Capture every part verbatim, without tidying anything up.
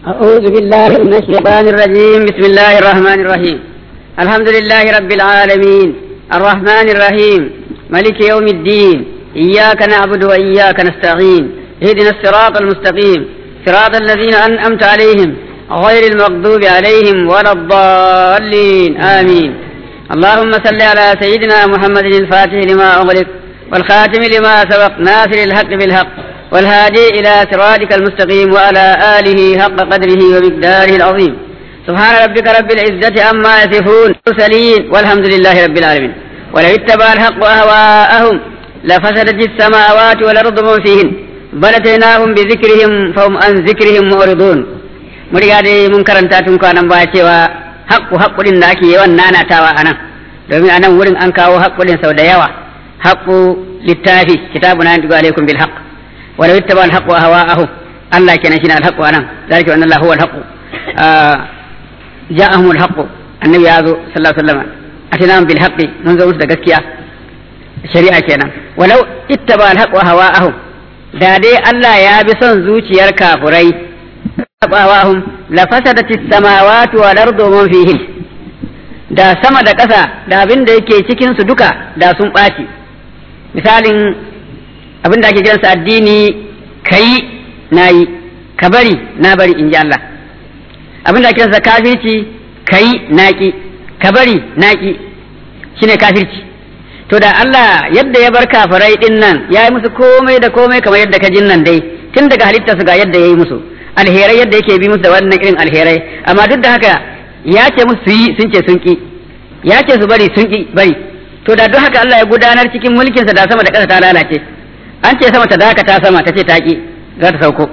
أعوذ بالله من الشيطان الرجيم. بسم الله الرحمن الرحيم. الحمد لله رب العالمين الرحمن الرحيم ملك يوم الدين. إياك نعبد وإياك نستعين. اهدنا الصراط المستقيم صراط الذين أنعمت عليهم غير المغضوب عليهم ولا الضالين آمين. اللهم صل على سيدنا محمد الفاتح لما أغلق والخاتم لما سبق ناصر الحق بالحق والهادي إلى صراطك المستقيم وعلى آله حق قدره ومقداره العظيم. سبحان ربك رب العزة عما يصفون المرسلين والحمد لله رب العالمين. ولو اتبع الحق أهواءهم لفسدت السماوات والأرض ومن فيهن بل أتيناهم بذكرهم فهم عن ذكرهم معرضون. muriya dai mun karanta tun kwanan baya cewa haƙƙu haƙƙulin da ake yawan nanatawa a nan domin a nan wurin an kawo haƙƙulin sau da yawa. haƙƙu littafi kitabuna yantiqu alaikum bil haqq ولو اتبع الحق أهواءهم الله كان شنا الحق أنا ذلك أن الله هو الحق. آه جاءهم الحق النبي صلى الله عليه وسلم أتناهم بالحق منذ وسط قسكيا شريعة كنا ولو اتبع الحق أهواءهم دادي الله يا بصن زوجي الكافرين أهواءهم لفسدت السماوات والأرض ومن فيهن da sama da ƙasa da abin da yake cikin su duka da sun ɓaci. Misalin abin da ake kiransa addini kai nayi ka bari na bari in ji Allah. abin da ake kiransa kafirci kai naki ka bari naki shine kafirci. to da Allah yadda ya bar kafirai din nan ya yi musu komai da komai kamar yadda ka jin nan dai tun daga halitta su ga yadda ya yi musu alherai yadda yake bi musu da wannan irin alherai amma duk da haka ya ce musu su yi sun ce sun ki ya ce su bari sun ki bari. to da duk haka Allah ya gudanar cikin mulkinsa da sama da ƙasa ta lalace. an ce sama ta dakata sama ta ce taƙi za ta sauko.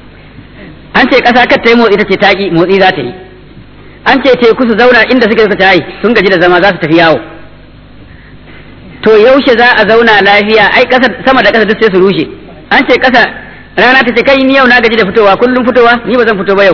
an ce ƙasa kar ta yi motsi ta ce taƙi motsi za ta yi. an ce teku su zauna inda suke suka tayi sun gaji da zama za su tafi yawo. to yaushe za a zauna lafiya ai ƙasa sama da ƙasa duk sai su rushe. an ce ƙasa rana ta ce kai ni yau na gaji da fitowa kullum fitowa ni ba zan fito ba yau.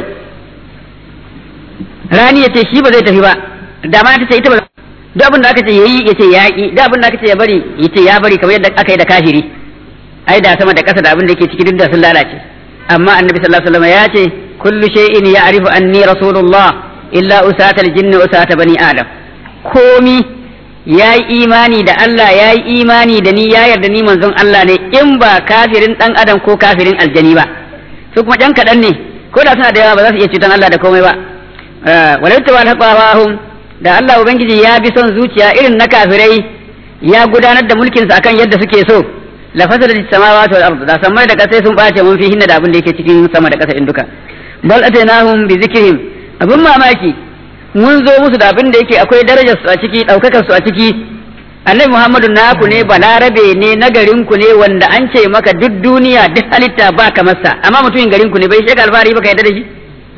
rani ya ce shi ba zai tafi ba dama ta ce ita ba duk abin da aka ce yayi ya ce yaƙi duk abin da aka ce ya bari ya ce ya bari kamar yadda aka yi da kafiri. ai da sama da ƙasa da abin da yake ciki duk da sun lalace. amma annabi sallallahu alaihi wasallam ya ce kullu shay'in ya'rifu anni rasulullah illa usata al-jinn wa usata bani adam. komi yayi imani da Allah yayi imani da ni ya yarda ni manzon Allah ne in ba kafirin dan adam ko kafirin aljani ba. su kuma dan kadan ne ko da suna da yawa ba za su iya cutan Allah da komai ba. walau tawal haqawahum da Allah ubangiji ya bi son zuciya irin na kafirai ya gudanar da mulkinsa akan yadda suke so la fasadat as-samawati wal ard da samai da kasai sun bace mun fi hinna da abin da yake cikin sama da kasa in duka. bal atainahum bi zikrihim abin mamaki mun zo musu da abin da yake akwai darajar su a ciki daukakar su a ciki. annabi Muhammadu naku ne balarabe ne na garin ku ne wanda an ce maka duk duniya duk halitta ba kamar sa amma mutumin garin ku ne bai shega alfari baka yadda da shi.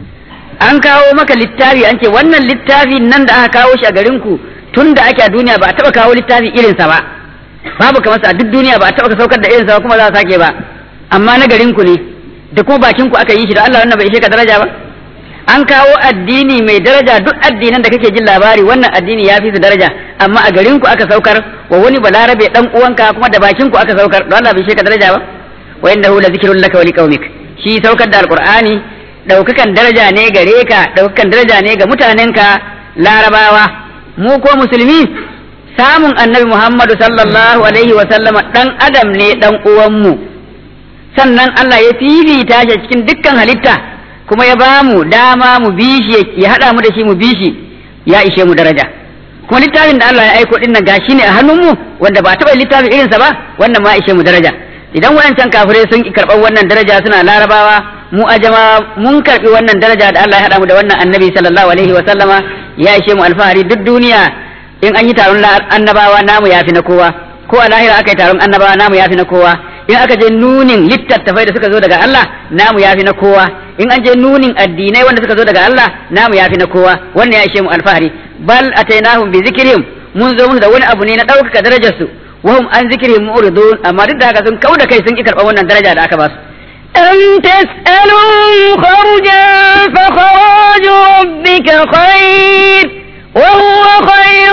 an kawo maka littafi an ce wannan littafi nan da aka kawo shi a garin ku tun da ake a duniya ba a taba kawo littafi irinsa ba babu kamar sa duk duniya ba a taba saukar da irinsa ba kuma za a sake ba amma na garin ku ne da kuma bakin ku aka yi shi da Allah wannan bai ishe ka daraja ba. an kawo addini mai daraja duk addinan da kake jin labari wannan addini ya fi su daraja amma a garin ku aka saukar wa wani balarabe dan uwanka kuma da bakin ku aka saukar don Allah bai ishe ka daraja ba. wa innahu la zikrun laka wa liqaumik shi saukar da alqur'ani daukakan daraja ne gare ka daukakan daraja ne ga mutanenka larabawa. mu ko musulmi samun annabi Muhammadu sallallahu alaihi wa sallama dan adam ne dan uwanmu sannan Allah ya fifita shi cikin dukkan halitta kuma ya bamu dama mu bishi ya hada mu da shi mu bishi ya ishe mu daraja. kuma littafin da Allah ya aiko din nan gashi ne a hannunmu wanda ba taba littafin irinsa ba wannan ma ishe mu daraja. idan wayancan kafirai sun ki karɓar wannan daraja suna larabawa mu ajama mun karɓi wannan daraja da Allah ya hada mu da wannan annabi sallallahu alaihi wa sallama ya ishe mu alfahari duk duniya. in an yi taron annabawa namu yafi na kowa ko a lahira aka yi taron annabawa namu yafi na kowa. in aka je nunin littattafai da suka zo daga Allah namu yafi na kowa. in an je nunin addinai wanda suka zo daga Allah namu yafi na kowa. wannan ya ishe mu alfahari. bal atainahum bi zikrihim mun zo musu da wani abu ne na ɗaukaka darajar su wahum an zikrihim mu'ridun amma duk da haka sun kauda kai sun ki karɓar wannan daraja da aka ba su. أم تسألهم خرجا فخراج ربك خير وهو خير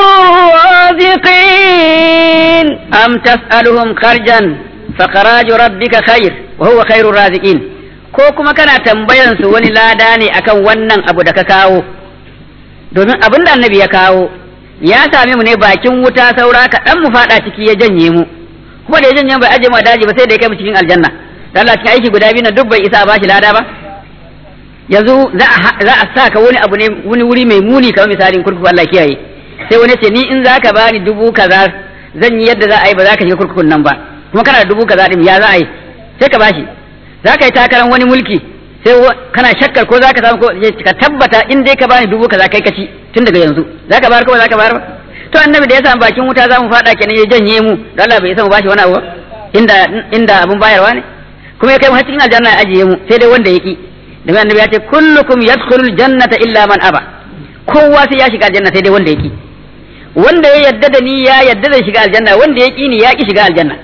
الرازقين. أم تسألهم خرجا فخراج ربك خير وهو خير الرازقين. ko kuma kana tambayan su wani lada ne akan wannan abu da ka kawo domin abin da annabi ya kawo ya same mu ne bakin wuta saura kaɗan mu faɗa ciki ya janye mu kuma da ya janye bai aje mu a daji ba sai da ya kai mu cikin aljanna da Allah cikin aiki guda biyu na duk bai isa ba shi lada ba yanzu za a sa ka wani abu ne wani wuri mai muni kamar misalin kurkuku Allah kiyaye sai wani ce ni in za ka bani dubu kaza zan yi yadda za a yi ba za ka shiga kurkukun nan ba kuma kana da dubu kaza din ya za a yi sai ka bashi za ka yi takarar wani mulki sai kana shakkar ko za ka samu ko ka tabbata in dai ka bani dubu kaza kai kaci tun daga yanzu za ka bayar ko za ka bayar ba to annabi da ya samu bakin wuta za mu fada kenan ya janye mu da Allah bai san mu bashi wani abu ba inda inda abun bayarwa ne kuma ya kai mu har cikin aljanna ya ajiye mu sai dai wanda ya ki daga annabi ya ce kullukum yadkhulul jannata illa man aba kowa sai ya shiga aljanna sai dai wanda ya ki wanda ya yadda da ni ya yadda da shiga aljanna wanda ya ki ni ya ki shiga aljanna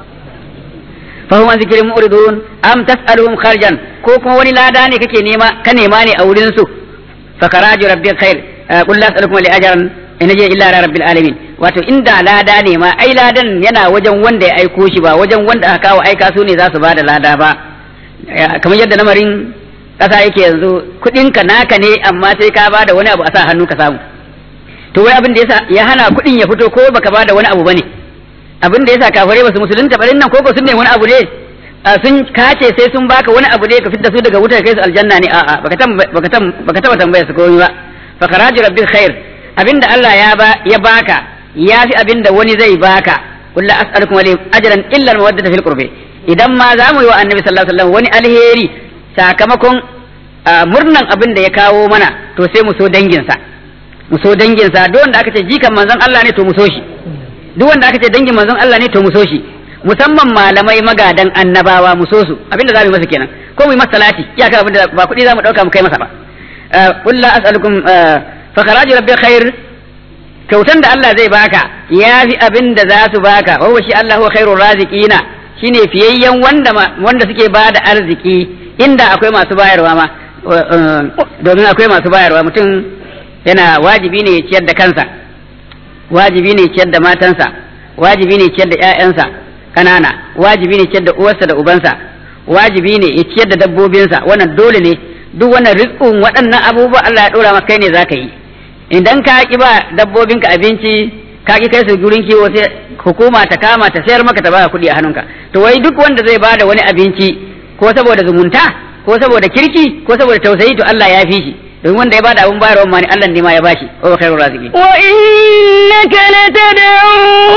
fahim an zikirin mu'ridun am tas'aluhum kharjan ko kuma wani lada ne kake nema ka nema ne a wurin su fa karaju rabbil khair qul la as'alukum li ajran in ajri illa ala rabbil alamin wato inda lada ne ma ai ladan yana wajen wanda ya aiko shi ba wajen wanda aka kawo aika su ne za su bada lada ba kamar yadda lamarin kasa yake yanzu kudin ka naka ne amma sai ka bada wani abu a sa hannu ka samu to wai abin da yasa ya hana kudin ya fito ko baka bada wani abu bane abin da yasa kafirai basu musulunta barin nan koko sun ne wani abu ne sun kace sai sun baka wani abu ne ka fitta su daga wutar kai su aljanna ne a'a baka tam baka tam baka taba tambaya su komai ba fa kharaju rabbil khair abinda Allah ya ba ya baka yafi abinda wani zai baka kullu as'alukum alayhi ajran illa al-mawaddata fil qurbi idan ma za mu yi wa annabi sallallahu alaihi wasallam wani alheri sakamakon murnan abin da ya kawo mana to sai mu so dangin sa mu so dangin sa duk wanda aka ce jikan manzon Allah ne to mu so shi duk wanda aka ce dangin manzon Allah ne to mu so shi musamman malamai magadan annabawa mu so su abinda za mu yi masa kenan ko mu yi masa salati iyaka abinda ba kuɗi za mu ɗauka mu kai masa ba qul la as'alukum fa kharaju rabbi khair kyautan da Allah zai baka yafi abinda za su baka wa shi Allah huwa khairur raziqina shine fiyayyen wanda wanda suke bada arziki inda akwai masu bayarwa ma domin akwai masu bayarwa mutum yana wajibi ne ya ciyar da kansa wajibi ne ciyar da matansa wajibi ne ciyar da ƴaƴansa kanana wajibi ne ciyar da uwarsa da ubansa wajibi ne ya ciyar da dabbobinsa wannan dole ne duk wannan rizqun waɗannan abubuwa Allah ya dora maka kai ne zaka yi idan ka ki ba dabbobinka abinci ka ki kai su gurin kiwo sai hukuma ta kama ta sayar maka ta baka kuɗi a hannunka to wai duk wanda zai bada wani abinci ko saboda zumunta ko saboda kirki ko saboda tausayi to Allah ya fi shi domin wanda ya bada abun bayarwa ma ne Allah ne ma ya bashi wa khairur raziqin wa innaka latad'u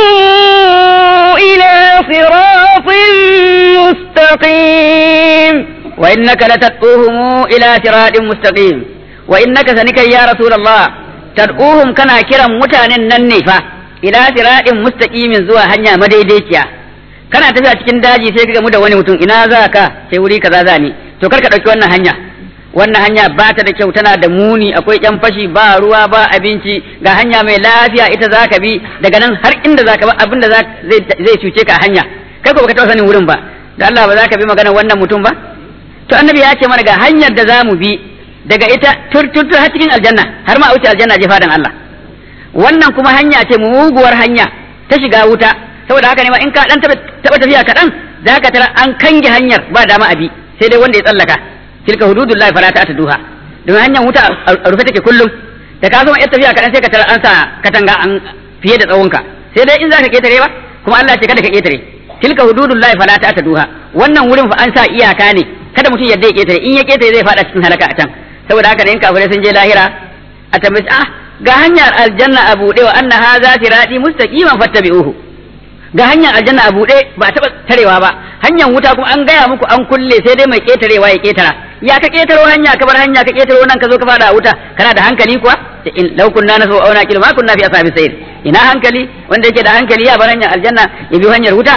ila siratin mustaqim wa innaka latad'uhum ila siratin mustaqim wa innaka sanika ya rasulullah tad'uhum kana kiran mutanen nan ne fa ila siratin mustaqimin zuwa hanya madaidaiciya kana tafiya cikin daji sai ka gamu da wani mutum ina za ka sai wuri kaza za ni to kar ka dauki wannan hanya wannan hanya ba ta da kyau tana da muni akwai yan fashi ba ruwa ba abinci ga hanya mai lafiya ita za ka bi daga nan har inda za ka ba abinda zai cuce ka a hanya kai ko baka taɓa sanin wurin ba da Allah ba za ka bi magana wannan mutum ba to annabi ya ce mana ga hanyar da za mu bi daga ita turturtur har cikin aljanna har ma a wuce aljanna je fadan Allah wannan kuma hanya ce muguwar hanya ta shiga wuta saboda haka ne ma in ka dan taɓa tafiya kaɗan za ka tara an kange hanyar ba dama a bi sai dai wanda ya tsallaka tilka hududullahi fala ta'taduha don hanyar wuta a rufe take kullum da ka zo mai tafiya kadan sai ka tara an sa katanga an fiye da tsawonka sai dai in zaka ketare ba kuma Allah ce kada ka ketare tilka hududullahi fala ta'taduha wannan wurin fa an sa iyaka ne kada mutum yadda ya ketare in ya ketare zai fada cikin halaka a can saboda haka ne in kafirai sun je lahira a tambaye ah ga hanyar aljanna a buɗe wa anna hadha sirati mustaqiman fattabi'uhu ga hanyar aljanna a buɗe ba taɓa tarewa ba hanyar wuta kuma an gaya muku an kulle sai dai mai ketarewa ya ketara ya ka ketaro hanya ka bar hanya ka ketaro nan ka zo ka fada a wuta kana da hankali kuwa in law kunna nasu aw naqil ma kunna fi ashabi sayr ina hankali wanda yake da hankali ya bar hanyar aljanna ya bi hanyar wuta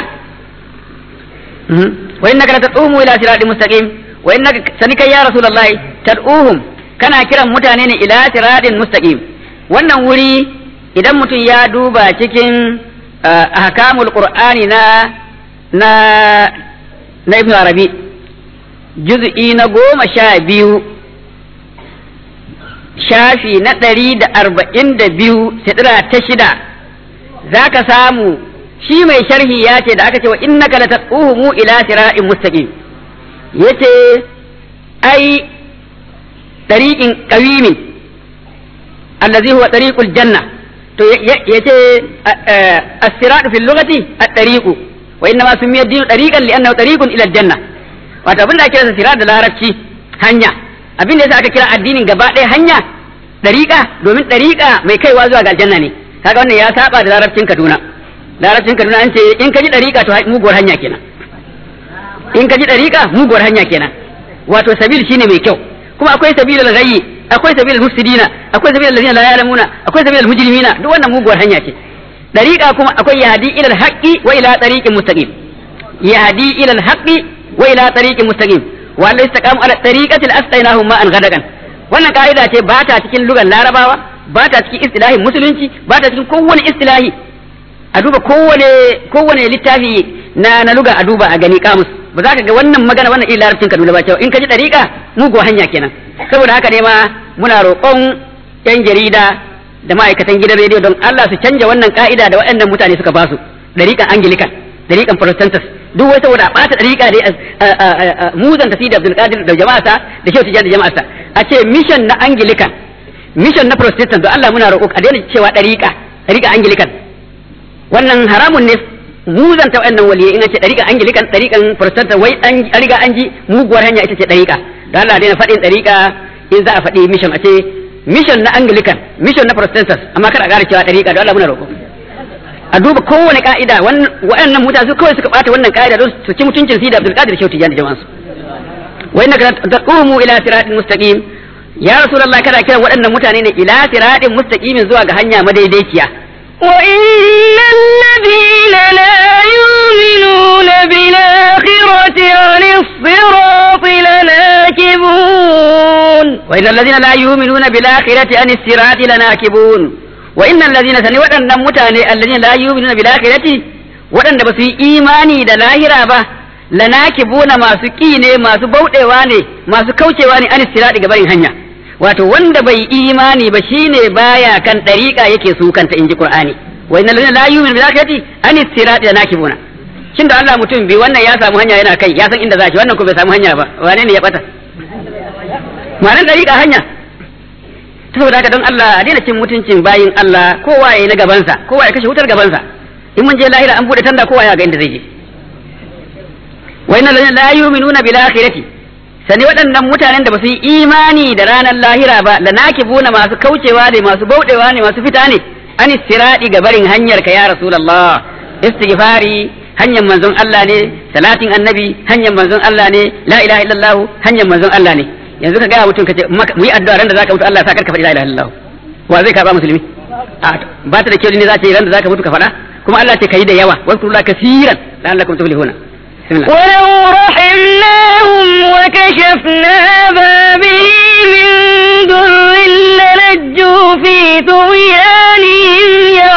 wa innaka latatumu ila siratin mustaqim wa innaka sanika ya rasulullahi tad'uhum kana kiran mutane ne ila siratin mustaqim wannan wuri idan mutum ya duba cikin ahkamul qur'ani na na na ibn arabi juz'i na goma sha biyu shafi na ɗari da arba'in da biyu sidira ta shida za ka samu shi mai sharhi ya ce da aka ce wa innaka la tad'uhum ila sira'in mustaqim yace ai tariqin qawimin allazi huwa tariqul janna to yace as-siratu fil lughati at-tariqu wa inma sumiya ad-dinu tariqan li'annahu tariqun ila al-janna wato abin da ake kira sirat da larabci hanya abin da yasa aka kira addinin gaba ɗaya hanya dariqa domin dariqa mai kaiwa zuwa ga aljanna ne kaga wannan ya saba da larabcin Kaduna larabcin Kaduna an ce in ka ji dariqa to muguwar hanya kenan in ka ji dariqa muguwar hanya kenan wato sabil shine mai kyau kuma akwai sabilul ghayyi akwai sabilul mufsidina akwai sabilul ladina la ya'lamuna akwai sabilul mujrimina duk wannan muguwar hanya ce dariqa kuma akwai yahdi ila al-haqqi wa ila tariqin mustaqim yahdi ila al-haqqi wa ila tariqin mustaqim wa alla istaqamu ala tariqati al-astainahum ma'an ghadakan wannan kaida ce ba ta cikin lugar larabawa ba ta cikin istilahin musulunci ba ta cikin kowane istilahi a duba kowane kowane littafi na na luga a duba a gani kamus ba za ka ga wannan magana wannan irin larabcin Kaduna ba cewa in ka ji dariƙa mugu hanya kenan saboda haka ne ma muna roƙon yan jarida da ma'aikatan gidan rediyo don Allah su canja wannan ka'ida da waɗannan mutane suka basu dariƙan Anglican dariƙan Protestantus duk wai saboda ɓata dariƙa dai muzan tafi da Abdul Qadir da jama'arsa da Shehu Tijjani da jama'arsa a ce mission na Anglican mission na Protestant don Allah muna roƙo a daina cewa dariƙa dariƙa Anglican wannan haramun ne muzanta waɗannan waliyai ina ce dariƙan Anglican dariƙan Protestant wai an riga an ji muguwar hanya ita ce dariƙa don Allah daina faɗin dariƙa in za a faɗi mission a ce mission na Anglican mission na Protestant amma kada a ƙara cewa dariƙa don Allah muna roƙo a duba kowane ka'ida waɗannan mutane su kawai suka bata wannan ka'ida don su ci mutuncin Sidi Abdul Qadir Shehu Tijjani da jama'ansu wa innaka taqumu ila siratin mustaqim ya rasulullah kada kiran waɗannan mutane ne ila siratin mustaqimin zuwa ga hanya madaidaiciya wa innal ladina la yu'minuna bil akhirati 'anis sirati lanakibun wa innal ladina la yu'minuna bil akhirati 'anis sirati lanakibun wa innal ladina sani waɗannan mutane alladina la yu'minuna bil akhirati waɗanda ba su yi imani da lahira ba lanakibuna masu ki ne masu bauɗewa ne masu kaucewa ne anis sirati ga barin hanya wato wanda bai imani ba shine baya kan dariƙa yake su kanta inji Qur'ani wa innal ladina la yu'minuna bil akhirati anis sirati lanakibuna shin da Allah mutum bi wannan ya samu hanya yana kai ya san inda zaki wannan ko bai samu hanya ba wane ne ya bata ma'anar dariƙa hanya saboda haka don Allah a daina cin mutuncin bayin Allah kowa yayi na gabansa kowa ya kashe wutar gabansa in mun je lahira an bude tanda kowa ya ga inda zai je wa innal ladina la yu'minuna bil akhirati sani waɗannan mutanen da ba su yi imani da ranar lahira ba lanakibuna masu kaucewa ne masu bauɗewa ne masu fita ne anis sirati ga barin hanyar ka ya rasulullah istighfari hanyar manzon Allah ne salatin annabi hanyar manzon Allah ne la ilaha illallah hanyar manzon Allah ne yanzu ka gaya mutum ka ce mu yi addu'a ran da zaka mutu Allah ya sa karka faɗi la ilaha illallah wa zai karba musulmi a ba ta da kyau ne za ta yi ran da zaka mutu ka faɗa kuma Allah ce kai da yawa wa kullu kaseeran la'allakum tuflihuna ولو رحمناهم وكشفنا ما به من ضر للجوا في طغيانهم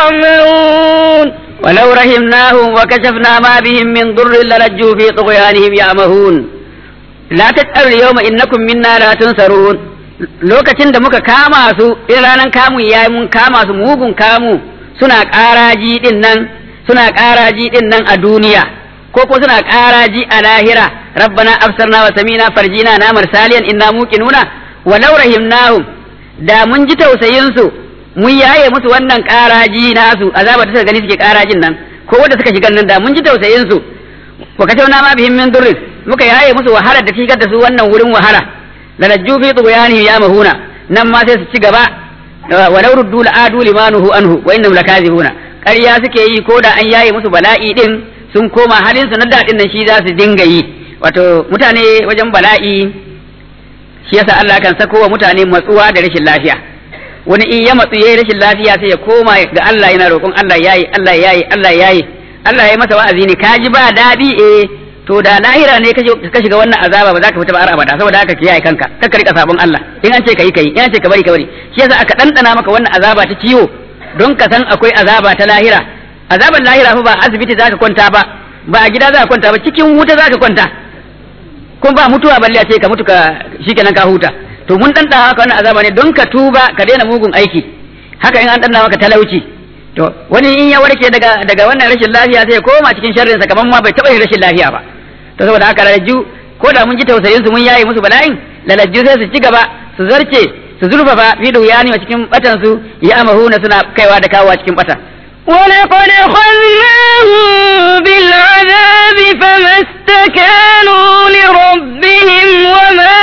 يعمهون ولو رحمناهم وكشفنا ما بهم من ضر للجوا في طغيانهم يعمهون la tas'alu yawma innakum minna la tunsarun lokacin da muka kama su in ranan kamu yayi mun kama su mugun kamu suna ƙaraji din nan suna ƙaraji din nan a duniya ko ko suna ƙaraji a lahira rabbana absarna wa samina farjina na marsaliyan inna muqinuna walau rahimnahum da mun ji tausayin su mun yaye musu wannan ƙaraji nasu azaba da suka gani suke ƙarajin nan ko wanda suka shiga nan da mun ji tausayin su wa kashawna ma bihim min durrin muka yaye musu wahala da shigar da su wannan wurin wahala la najju fi tughyanihim ya mahuna nan ma sai su ci gaba wa law ruddu la adu limanuhu anhu wa innahum lakazibuna ƙarya suke yi ko da an yaye musu bala'i din sun koma halin su na dadin nan shi za su dinga yi wato mutane wajen bala'i shi yasa Allah kan sako wa mutane matsuwa da rashin lafiya wani in ya matsu yayi rashin lafiya sai ya koma ga Allah yana roƙon Allah yayi Allah yayi Allah yayi Allah ya masa wa'azi ne kaji ba dadi eh to da lahira ne ka shiga wannan azaba ba za ka fita ba har abada saboda haka kiyaye kanka kar ka rika sabon Allah in an ce kai kai in an ce ka bari ka bari shi yasa aka dandana maka wannan azaba ta ciwo don ka san akwai azaba ta lahira azaban lahira fa ba asibiti za ka kwanta ba ba a gida za ka kwanta ba cikin wuta za ka kwanta kun ba mutuwa balle a ce ka mutu ka shikenan ka huta to mun dandana maka wannan azaba ne don ka tuba ka daina mugun aiki haka in an dandana maka talauci to wani in ya warke daga daga wannan rashin lafiya sai ya koma cikin sharrin sa kaman ma bai taba yin rashin lafiya ba to saboda haka raju ko da mun ji tausayin su mun yaye musu bala'in lalajju sai su ci gaba su zarce su zurfafa fi duyani a cikin batan su ya amahuna suna kaiwa da kawo cikin bata ولقد أخذناهم بالعذاب فما استكانوا لربهم وما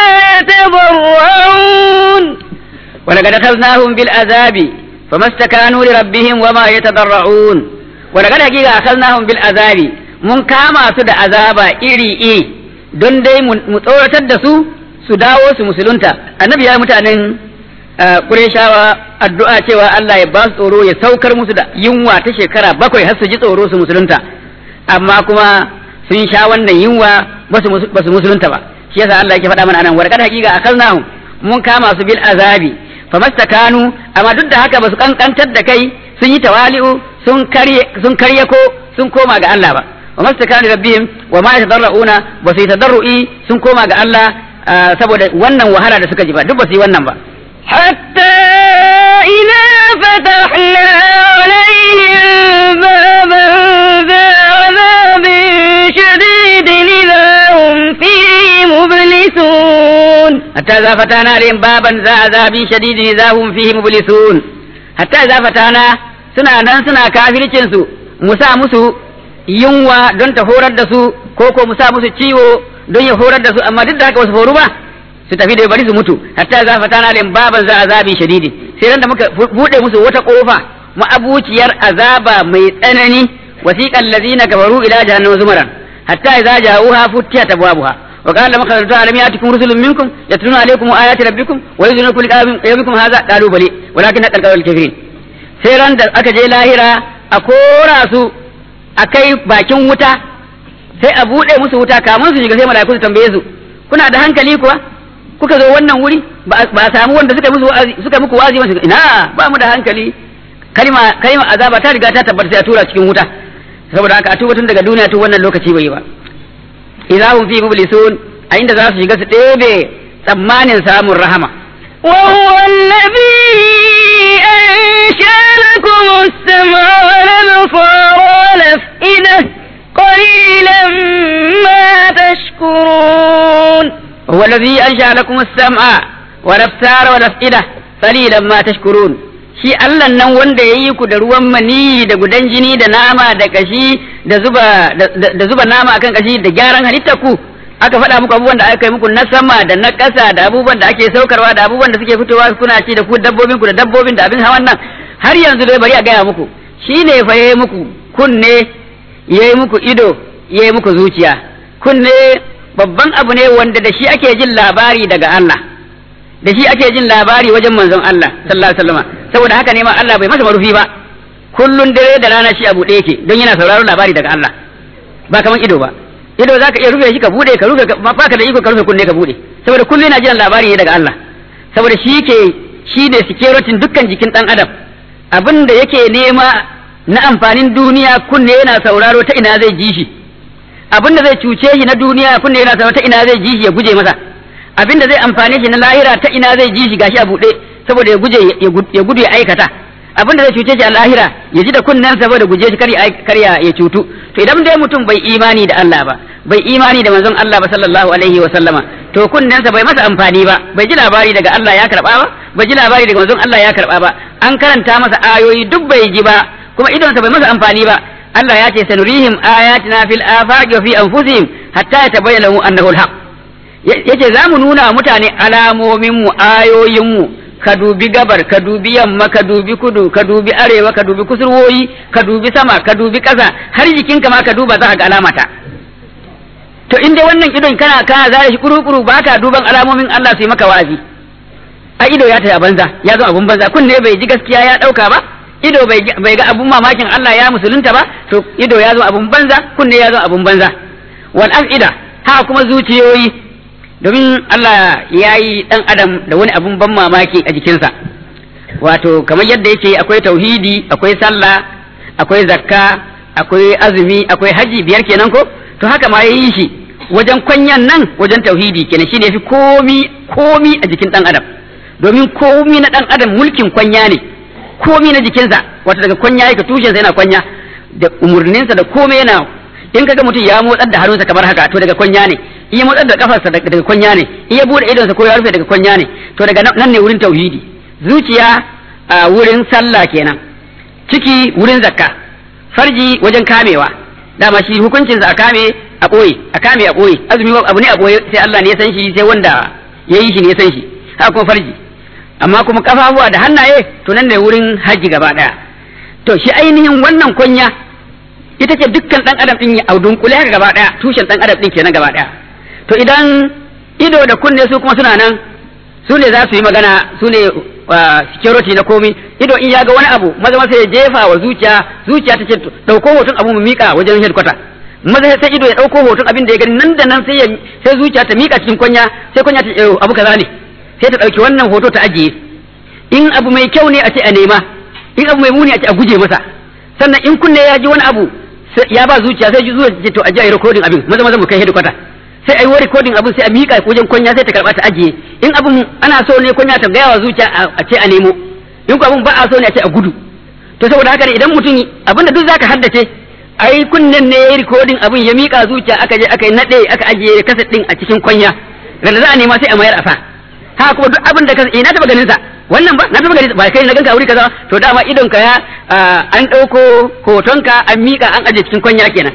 يتضرعون ولقد أخذناهم بالعذاب فما استكانوا لربهم وما يتضرعون ولقد حقيقة أخذناهم بالعذاب من كاما سد عذابا إري إي دون دي متورة الدسو سداو سمسلونتا النبي يا متعنين Qurayshawa addu'a cewa Allah ya ba su tsoro ya saukar musu da yunwa ta shekara bakwai har su ji tsoro su musulunta amma kuma sun sha wannan yunwa ba su musulunta ba shi yasa Allah yake faɗa mana anan warqad haqiqa akalnahum mun kama su bil azabi famastakanu amma duk da haka ba su kankantar da kai sun yi tawali'u sun karye sun karye ko sun koma ga Allah ba famastakanu rabbihim wa ma yatadarruna ba su tadarrui sun koma ga Allah saboda wannan wahala da suka ji ba duk ba su yi wannan ba حتى إذا فتحنا عليهم بابا ذا عذاب شديد إذا هم فيه مبلسون حتى إذا فتحنا عليهم بابا ذا عذاب شديد إذا هم فيه مبلسون حتى إذا فتحنا suna nan suna kafircin su musa musu yunwa don ta horar da su ko ko musa musu ciwo don ya horar da su amma duk da haka wasu horu ba su tafi da bari su mutu hatta za fatana lim baban za azabi shadidi sai ran da muka bude musu wata kofa ma'abuciyar azaba mai tsanani wasiqal ladina kafaru ila jahannama zumaran hatta idza ja'uha futiyat abwabuha wa qala ma kharatu alam yatikum rusulun minkum yatluna alaykum ayati rabbikum wa yuzinu kulli yawmikum hadha qalu bali walakin qalqal kafirin sai ran da aka je lahira a kora su akai bakin wuta sai a bude musu wuta kamun su shiga sai malaiku su tambaye su kuna da hankali kuwa kuka zo wannan wuri ba a samu wanda suka musu wa'azi suka muku wa'azi ba ina ba mu da hankali kalma kalma azaba ta riga ta tabbata sai a tura cikin wuta saboda haka a tuba tun daga duniya tun wannan lokaci bai yi ba idahum fi mublisun a inda za su shiga su ɗebe tsammanin samun rahama وهو الذي أنشأ لكم السمع والأبصار والأفئدة قليلا ما تشكرون هو الذي أنشأ لكم السمع والأبصار والأفئدة قليلا ما تشكرون shi Allah nan wanda ya yi ku da ruwan mani da gudan jini da nama da kashi da zuba da zuba nama akan kashi da gyaran halittar ku aka faɗa muku abubuwan da aka yi muku na sama da na ƙasa da abubuwan da ake saukarwa da abubuwan da suke fitowa kuna ci da ku dabbobin ku da dabbobin da abin hawan nan har yanzu dai bari a gaya muku shi ne fa yayi muku kunne yayi muku ido yayi muku zuciya kunne babban abu ne wanda da shi ake jin labari daga Allah da shi ake jin labari wajen manzon Allah sallallahu alaihi wasallam saboda haka ne ma Allah bai masa marufi ba kullun dare da rana shi abu ɗaya yake don yana sauraron labari daga Allah ba kaman ido ba ido zaka iya rufe shi ka bude ka rufe ba ka da iko ka rufe kunne ka bude saboda kullun yana jin labari ne daga Allah saboda shi ke shi ne security dukkan jikin dan adam abin da yake nema na amfanin duniya kunne yana sauraro ta ina zai ji shi abin da zai cuce shi na duniya kunne yana sauraro ta ina zai ji shi ya guje masa abin da zai amfane shi na lahira ta ina zai ji shi gashi a buɗe saboda ya guje ya gudu ya aikata abin da zai cuce shi a lahira ya ji da kunnen saboda guje shi kar ya cutu to idan dai mutum bai imani da Allah ba bai imani da manzon Allah ba sallallahu alaihi wa sallama to kunnensa bai masa amfani ba bai ji labari daga Allah ya karba ba bai ji labari daga manzon Allah ya karba ba an karanta masa ayoyi duk bai ji ba kuma idonsa bai masa amfani ba Allah ya ce sanurihim ayatina fil afaqi wa fi anfusihim hatta yatabayyana lahum annahu alhaq yace zamu nuna mutane alamomin mu ayoyin mu ka dubi gabar ka dubi yamma ka dubi kudu ka dubi arewa ka dubi kusurwoyi ka dubi sama ka dubi ƙasa har jikinka ma ka duba za ka ga alamata to inda wannan idon kana kana zare shi kuru-kuru ba ka duban alamomin Allah su yi maka wa'azi a ido ya tafi a banza ya zo abun banza kunne bai ji gaskiya ya ɗauka ba ido bai ga abun mamakin Allah ya musulunta ba to ido ya zo abun banza kunne ya zo abun banza wal afida ha kuma zuciyoyi domin Allah ya yi ɗan adam da wani abun ban mamaki a jikinsa wato kamar yadda yake akwai tauhidi akwai sallah akwai zakka akwai azumi akwai haji biyar kenan ko to haka ma yayi shi wajen kwanyan nan wajen tauhidi kenan shine fi komi komi a jikin ɗan adam domin komi na ɗan adam mulkin kwanya ne komi na jikinsa wato daga kwanya yake tushensa yana kwanya da umurninsa da komai yana in kaga mutum ya motsar da hannunsa kamar haka to daga kunya ne, in ya motsar da kafarsa daga kunya ne, in ya bude idonsa ko ya rufe daga kunya ne, to daga nan ne wurin tauhidi. Zuciya a wurin sallah kenan, ciki wurin zakka, farji wajen kamewa, dama shi hukuncinsa a kame a ɓoye, a kame a ɓoye, azumi abu ne a ɓoye sai Allah ne ya san shi, sai wanda ya yi shi ne ya san shi, haka kuma farji. Amma kuma kafafuwa da hannaye to nan ne wurin haji gaba ɗaya. To shi ainihin wannan kunya ita ce dukkan ɗan adam ɗin ya dunkule haka gaba ɗaya, tushen ɗan adam ɗin kenan gaba ɗaya. To idan ido da kunne su kuma suna nan, su ne za su yi magana, su ne security na komi. Ido in ya ga wani abu maza maza ya jefa wa zuciya, zuciya ta ce ɗauko hoton abu mu miƙa wajen headquarter. Maza sai ido ya ɗauko hoton abin da ya gani nan da nan sai sai zuciya ta miƙa cikin kunya, sai kunya ta ce abu kaza ne, sai ta ɗauki wannan hoto ta ajiye. In abu mai kyau ne a ce a nema, in abu mai muni a ce a guje masa. Sannan in kunne ya ji wani abu ya ba zuciya sai zuciya ce to a ji a yi recording abin, maza maza mu kai headquarter. Sai a yi recording abin sai a miƙa wajen kunya sai ta karɓa ta ajiye. In abin ana so ne kunya ta gaya wa zuciya a ce a nemo, in ko abin ba a so ne a ce a gudu. To saboda haka ne idan mutum abinda duk zaka haddace ai kunnen ne yayi recording abin ya miƙa zuciya aka je aka yi nade aka ajiye kaset din a cikin kunya. Randa za a nema sai a mayar afa. Haka kuma duk abin da ka ina taba ganin sa wannan ba na taba ganin ba kai na ganka wuri kaza to dama idon ka ya an dauko hotonka an miƙa an ajiye cikin kunya kenan.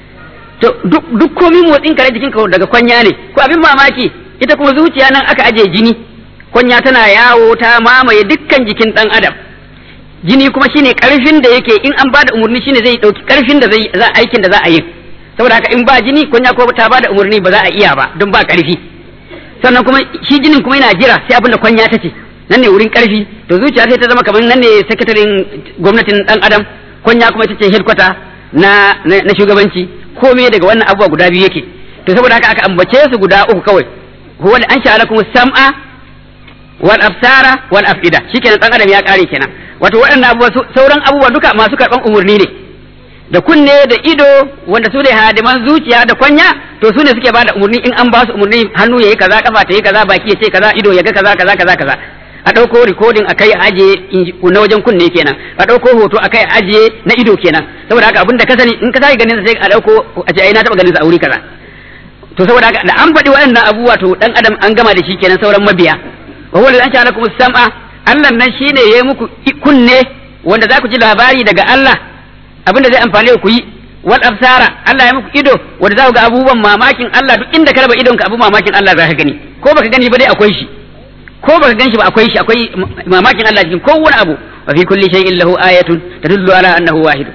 To duk duk komai motsin ka jikin ka daga kunya ne. Ko abin mamaki ita kuma zuciya nan aka ajiye jini. Kunya tana yawo ta mamaye dukkan jikin dan adam. Jini kuma shine karfin da yake in an bada umurni shine zai dauki karfin da zai za aikin da za a yi. Saboda haka in ba jini kunya ko ta bada umurni ba za a iya ba don ba karfi. Sannan kuma shi jinin kuma yana jira sai abin da kunya ta ce. Nan ne wurin karfi, to zuciya sai ta zama kamar nan ne sakataren gwamnatin dan adam, kunya kuma ita ce headquarter na na shugabanci. Komai daga wannan abubuwa guda biyu yake. To saboda haka aka ambace su guda uku kawai. Huwa an sha lakum sam'a wal absara wal afida. Shikenan dan adam ya kare kenan. Wato waɗannan abubuwa sauran abubuwa duka masu karban umurni ne. Da kunne da ido wanda su ne hadiman zuciya da kwanya to su ne suke bada umurni in an ba su umurni hannu yayi kaza kafa ta yi kaza baki ya ce kaza ido ya ga kaza kaza kaza kaza. A ɗauko recording akai aje na wajen kunne kenan, a ɗauko hoto akai aje na ido kenan. Saboda haka abinda ka sani in ka tashi ganin sa sai a ɗauko a ce ai na taɓa ganin sa a wuri kaza. To saboda haka da an faɗi waɗannan abubuwa to dan adam an gama da shi kenan sauran mabiya. Wa huwa alladhi ansha'alakum as-sam'a, Allah nan shine yayi muku kunne wanda za ku ji labari daga Allah abinda zai amfane ku yi. Wal absara, Allah ya muku ido wanda za ku ga abubuwan mamakin Allah duk inda ka raba idonka abu mamakin Allah za ka gani. Ko baka gani ba dai akwai shi. Ko baka gan shi ba akwai shi, akwai mamakin Allah cikin kowane abu. Wa fi kulli shay'in lahu ayatun tadullu ala annahu wahid.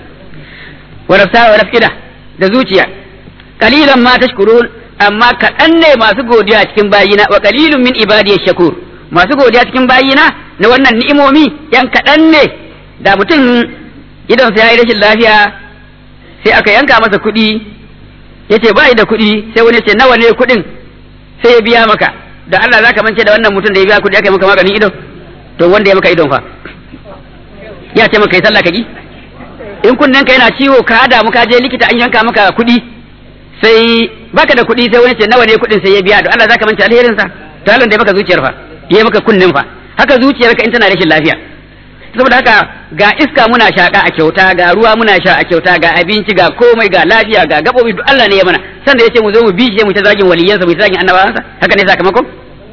Wa nafsa wa nafida da zuciya. Qalilan ma tashkurun, amma kaɗan ne masu godiya cikin bayina, wa qalilun min ibadiyash shakur. Masu godiya cikin bayina na wannan ni'imomi yan kaɗan ne. Da mutum idan sai ya yi rashin lafiya sai aka yanka masa kuɗi yace ba da kuɗi, sai wani ya ce nawa ne kuɗin, sai ya biya maka. Da Allah za ka mance da wannan mutum da ya biya kuɗi aka yi maka maganin idon, to wanda ya maka idon fa ya ce maka yi sallah ka ki. In kunnen ka yana ciwo ka hada muka je likita an yanka maka kuɗi sai baka da kuɗi sai wani ce nawa ne kuɗin sai ya biya, da Allah za ka mance alherin sa. To Allah da ya maka zuciyar fa ya maka kunnen fa, haka zuciyar ka in tana rashin lafiya. Saboda haka ga iska muna shaka a kyauta, ga ruwa muna sha a kyauta, ga abinci, ga komai, ga lafiya, ga gabobi, duk Allah ne ya mana. Sanda yace mu zo mu bishe mu ta zagin waliyansa mu ta zagin annabawansa, haka ne sakamakon.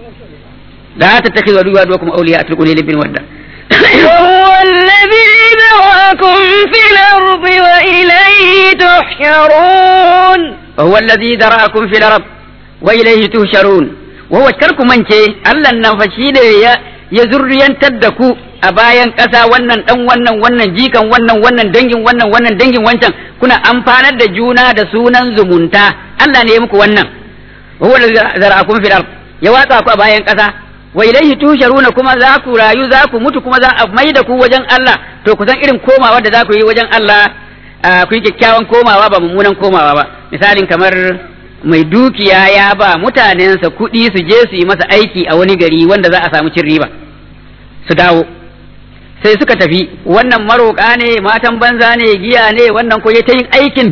لا تتخذوا عدوكم أولياء تلقون إليهم بالمودة. وهو الذي ذرأكم في الأرض وإليه تحشرون. وهو الذي ذرأكم في الأرض وإليه تحشرون. وهو شرك منشي ألا النفشين يزرين تدكوا أبايان كسا ونن أن ونن ونن جيكا ونن ونن دنجن ونن ونن دنجن ونشان كنا أمفانا دجونا دسونا زمونتا ألا نيمك ونن. وهو الذي ذرأكم في الأرض يواتاكوا أبايان كسا wa ilaihi tusharuna, kuma za ku rayu za ku mutu kuma za a mai da ku wajen Allah. To ku san irin komawa da za ku yi wajen Allah, ku yi kyakkyawan komawa ba mummunan komawa ba. Misalin kamar mai dukiya ya ba mutanensa kuɗi su je su yi masa aiki a wani gari wanda za a samu cin riba, su dawo sai suka tafi, wannan maroƙa ne, matan banza ne, giya ne, wannan ko ya ta yin aikin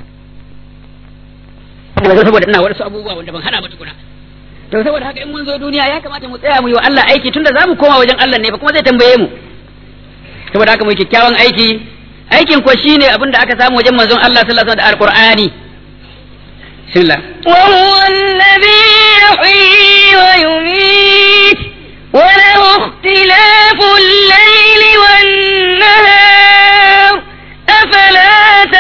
saboda ina wasu abubuwa wanda ban hana ba tukuna. To saboda haka in mun zo duniya ya kamata mu tsaya mu yi wa Allah aiki, tunda za mu koma wajen Allah ne ba kuma zai tambaye mu. Saboda haka mu yi kyakkyawan aiki. Aikin ko shine abin da aka samu wajen manzon Allah sallallahu alaihi wasallam da Alqur'ani. bismillah وهو الذي يحيي ويميت وله اختلاف الليل والنهار أفلا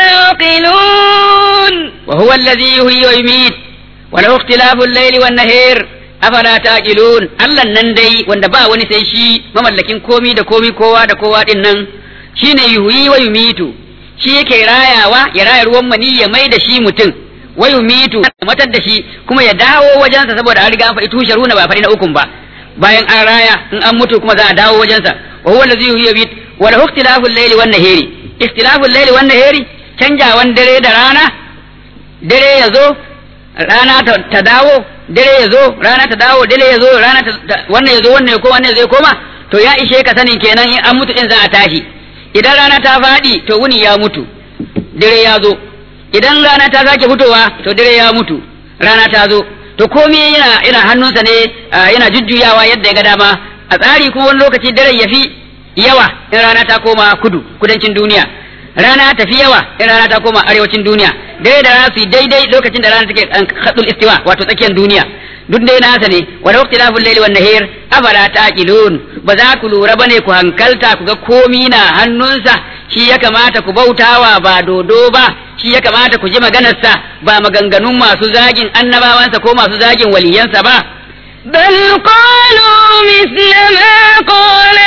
تعقلون وهو الذي يحيي ويميت وله اختلاف الليل والنهار afala taqilun Allah nan dai wanda ba wani sai shi mamallakin komi da komi kowa da kowa din nan shine yuhyi wa yumitu shi yake rayawa ya raya ruwan mani ya mai da shi mutum wa yumitu matar da shi kuma ya dawo wajensa saboda an riga an faɗi tusharuna ba faɗi na ukun ba bayan an raya in an mutu kuma za a dawo wajensa wa huwa allazi yuhyi wa yumitu wa lahu ikhtilaful layli wan nahari ikhtilaful layli wan nahari canjawan dare da rana dare yazo rana ta dawo dare ya zo rana ta dawo dare ya zo rana ta wannan ya zo wannan ya koma wannan zai koma to ya ishe ka sanin kenan in an mutu din za a tashi idan rana ta faɗi to wuni ya mutu dare ya zo idan rana ta sake fitowa to dare ya mutu rana ta zo to komai yana yana hannunsa ne yana jujjuyawa yadda ya ga dama a tsari kuma wani lokaci dare ya fi yawa in rana ta koma kudu kudancin duniya rana ta fi yawa in rana ta koma arewacin duniya dare da rana su yi daidai lokacin da rana take khadul istiwa wato tsakiyar duniya duk dai nasa ne wa waqtilaful layli wan nahar afala taqilun ba za ku lura bane ku hankalta ku ga komi na hannunsa shi ya kamata ku bautawa ba dodo ba shi ya kamata ku ji maganarsa ba maganganun masu zagin annabawansa ko masu zagin waliyansa ba بل قالوا مثل ما قال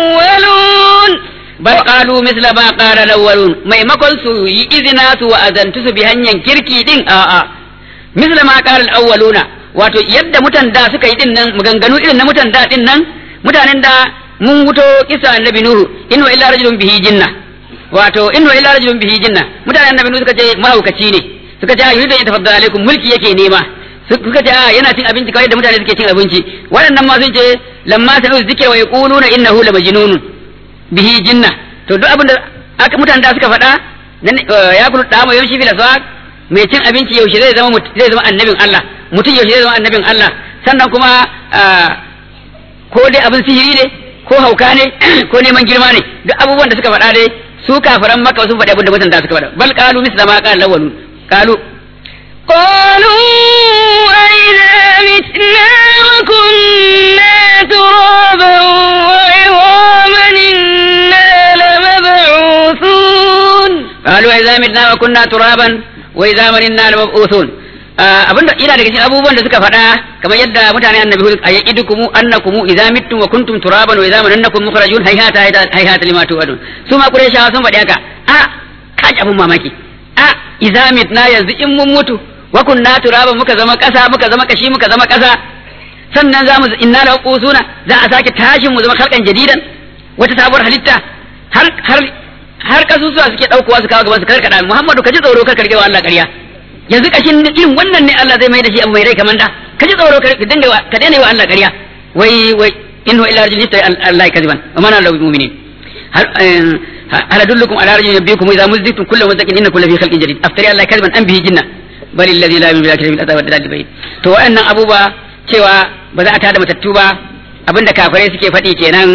الأولون bal qalu misla ma qala al-awwalun maimakon su yi izina su wa'azantu su bi hanyar kirki din a a misla ma qala al-awwaluna wato yadda mutan da suka yi din nan maganganu irin na mutan da din nan mutanen da mun wuto kisa annabi nuhu inna illa rajulun bihi jinna wato inna illa rajulun bihi jinna mutanen annabi nuhu suka ce mahaukaci ne suka ce yuridu an tafaddala alaikum mulki yake nema suka ce yana cin abinci kawai da mutane suke cin abinci waɗannan ma sun ce lamma sanu zikra wa yaquluna innahu la majnunun bihi jinna to duk abin da aka mutane da suka faɗa ya kulu da mu yaushe fil aswaq mai cin abinci yaushe zai zama zai zama annabin Allah mutum yaushe zai zama annabin Allah sannan kuma ko dai abin sihiri ne ko hauka ne ko neman girma ne duk abubuwan da suka faɗa dai su kafiran Makka sun faɗi abin da mutane da suka faɗa bal qalu misla ma qala awwalun qalu قالوا أئذا متنا وكنا ترابا وعظاما إنا لمبعوثون قالوا إذا متنا وكنا ترابا وإذا مرنا لمبعوثون abinda ina daga cikin abubuwan da suka faɗa kamar yadda mutane annabi Hud ayyidukum annakum idza mittum wa kuntum turaban wa idza manannakum mukhrajun hayhata hayhata lima tu'adun su ma qurayshawa sun faɗi haka a kaji abun mamaki a idza mitna yanzu in mun mutu wa kunna turaban muka zama ƙasa muka zama kashi muka zama ƙasa sannan zamu inna la qusuna za a sake tashin mu zama kalkan jadidan wata sabuwar halitta har har har kasusuwa suke daukowa su kawo gaban su karkada Muhammadu kaji tsoro kar kargewa Allah ƙarya yanzu kashin irin wannan ne Allah zai mai da shi abu mai rai kaman da kaji tsoro ka dinga ka daina wa Allah ƙarya wai wai inna illa rajulun yafta Allah kadiban wa man lahu mu'minin hal adullukum ala rajulin yabbikum idza muzdiktum kullu muzakin inna kullu fi khalqin jadid aftari Allah kadiban an bihi jinna bal alladhi la yu'minu bil akhirati bil azab wad dalil bayt to wa'annan abuba cewa ba za a tada matattu ba abinda kafirai suke faɗi kenan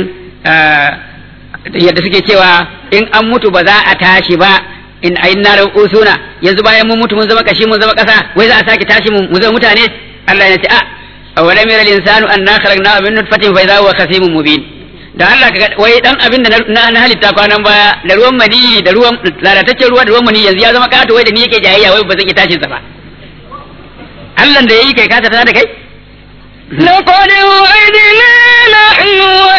yadda suke cewa in an mutu ba za a tashi ba in ayinna ran usuna yanzu bayan mun mutu mun zama kashi mun zama kasa wai za a sake tashi mu mu zama mutane Allah ya ce a awalam yara al-insanu anna khalaqnahu min nutfatin fa idha huwa khasimun mubin da Allah kaga wai dan abin da na halitta kwanan baya da ruwan mani da ruwan lalataccen ruwa da ruwan mani yanzu ya zama kato wai da ni yake jayayya wai ba zan iya tashin sa ba Allah da yayi kai ka ta da kai لقد وعدنا نحن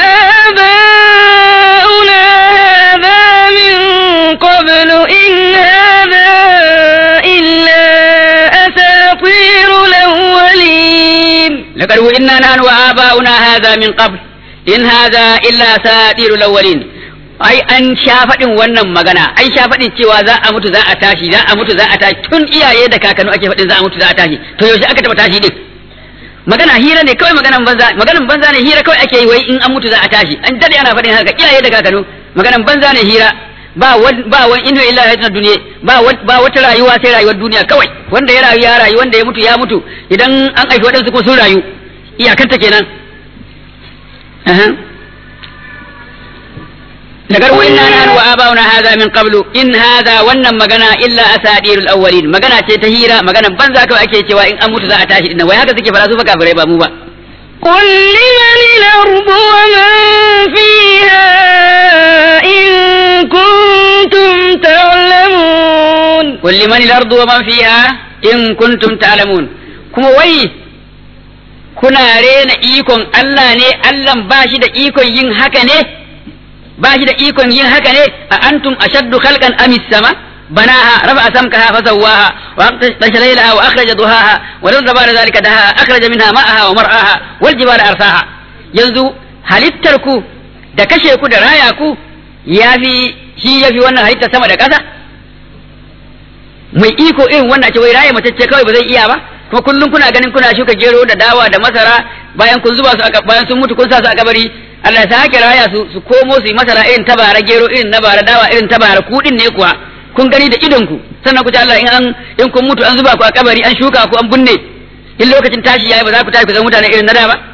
وآباؤنا هذا من قبل إن هذا إلا أساطير الأولين لقد وعدنا نحن وآباؤنا هذا من قبل in haza illa satirul awwalin ai an sha faɗin wannan magana ai sha faɗin cewa za a mutu za a tashi za a mutu za a tashi tun iyaye da kakanni ake faɗin za a mutu za a tashi to yaushe aka taba tashi din magana hira ne kawai maganan banza maganan banza ne hira kawai ake yi wai in an mutu za a tashi an dade ana faɗin haka iyaye da kakanni maganan banza ne hira ba wani ba wani inna illa hayatun duniya ba ba wata rayuwa sai rayuwar duniya kawai wanda ya rayu ya rayu wanda ya mutu ya mutu idan an aiki waɗansu kuma sun rayu iyakanta kenan daga ruwa inna nahnu wa abauna hadha min qablu in hadha wannan magana illa asadirul awwalin magana ce ta hira magana banza kawai ake cewa in an mutu za a tashi dinnan wai haka suke fara su fa kafirai ba mu ba قل لمن الأرض ومن فيها إن كنتم تعلمون قل لمن الأرض ومن فيها إن كنتم تعلمون كما وي kuna rena ikon Allah ne Allah ba shi da ikon yin haka ne ba shi da ikon yin haka ne a antum ashaddu khalqan amis sama بناها رفع سمكها فسواها وأغطش ليلها وأخرج ضحاها والأرض بعد ذلك دهاها أخرج منها ماءها ومرعاها والجبال أرساها ينزو halittarku da kashe ku da raya ku yafi shi yafi wannan halitta sama da ƙasa mai iko irin wannan ce wai raya matacce kawai ba zai iya ba kuma kullum kuna ganin kuna shuka gero da dawa da masara bayan kun zuba su a bayan sun mutu kun sa su a kabari Allah ya sake raya su su komo su yi masara irin tabara gero irin na bara dawa irin tabara kudin ne kuwa kun gani da idon ku sannan ku ce Allah in an in kun mutu an zuba ku a kabari an shuka ku an binne in lokacin tashi yayi ba za ku tashi ku zama mutane irin na da ba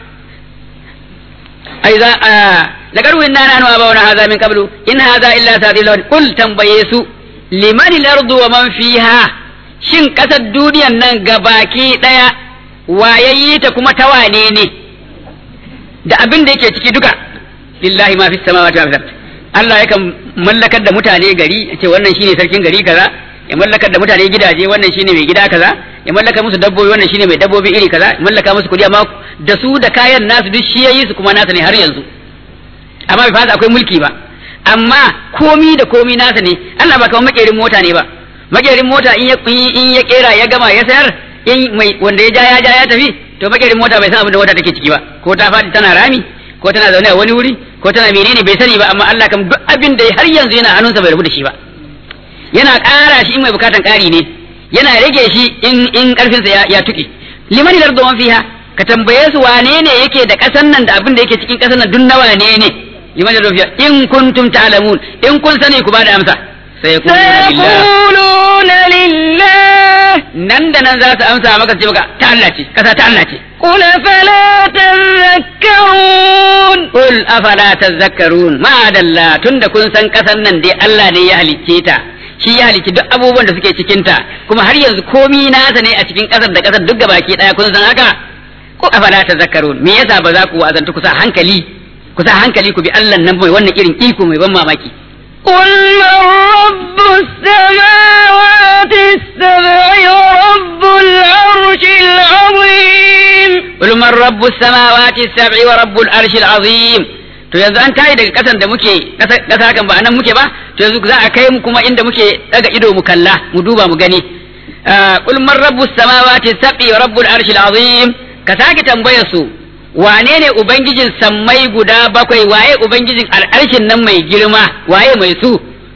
ai za a laqad inna nahnu abawna hadha min qablu in hadha illa sadilun qul tambaye su liman al-ardu wa man fiha shin kasar duniyan nan gabaki daya wayayi ta kuma tawane ne da abin da yake ciki duka lillahi ma fis samawati wa fil Allah yakan mallakar da mutane gari ce wannan shine sarkin gari kaza ya mallakar da mutane gidaje wannan shine mai gida kaza ya mallaka musu dabbobi wannan shine mai dabbobi iri kaza ya mallaka musu kudi amma da su da kayan nasu duk shi yayi su kuma nasa ne har yanzu amma bai fasa akwai mulki ba amma komi da komi nasa ne Allah ba kamar makerin mota ne ba makerin mota in ya in ya kera ya gama ya sayar in mai wanda ya ja ya ja ya tafi to makerin mota bai san abin da mota take ciki ba ko ta fadi tana rami ko tana zaune a wani wuri ko tana menene bai sani ba amma Allah kam duk abin da har yanzu yana hannunsa bai rubu da shi ba yana ƙara shi in mai bukatan ƙari ne yana rage shi in in karfinsa ya ya tuki liman lardu man fiha ka tambaye su wane ne yake da ƙasan nan da abin da yake cikin ƙasan nan duk nawa ne ne liman lardu fiha in kuntum ta'lamun in kun sani ku bada amsa sai sayaquluna lillah nan da nan za su amsa maka ce maka ta Allah ce ƙasa ta Allah ce qul fala tadhakkarun qul afala tadhakkarun ma dalla tunda kun san ƙasan nan dai Allah ne ya halicce ta shi ya halicci duk abubuwan da suke cikinta kuma har yanzu komi nasa ne a cikin ƙasar da ƙasar duk gabaki ɗaya kun san haka ko afala tazakkarun me yasa ba za ku wazantu kusa hankali kusa hankali ku bi Allah nan mai wannan irin iko mai ban mamaki قل من رب السماوات السبع ورب العرش العظيم قل من رب السماوات السبع ورب العرش العظيم to yanzu an tayi daga kasan da muke kasa kan ba anan muke ba to yanzu za a kai mu kuma inda muke daga ido mu kalla mu duba mu gani qul man rabbus samawati sab'i wa rabbul arshil azim ka sake tambayar su wane ne ubangijin sammai guda bakwai waye ubangijin al'arshin nan mai girma waye mai su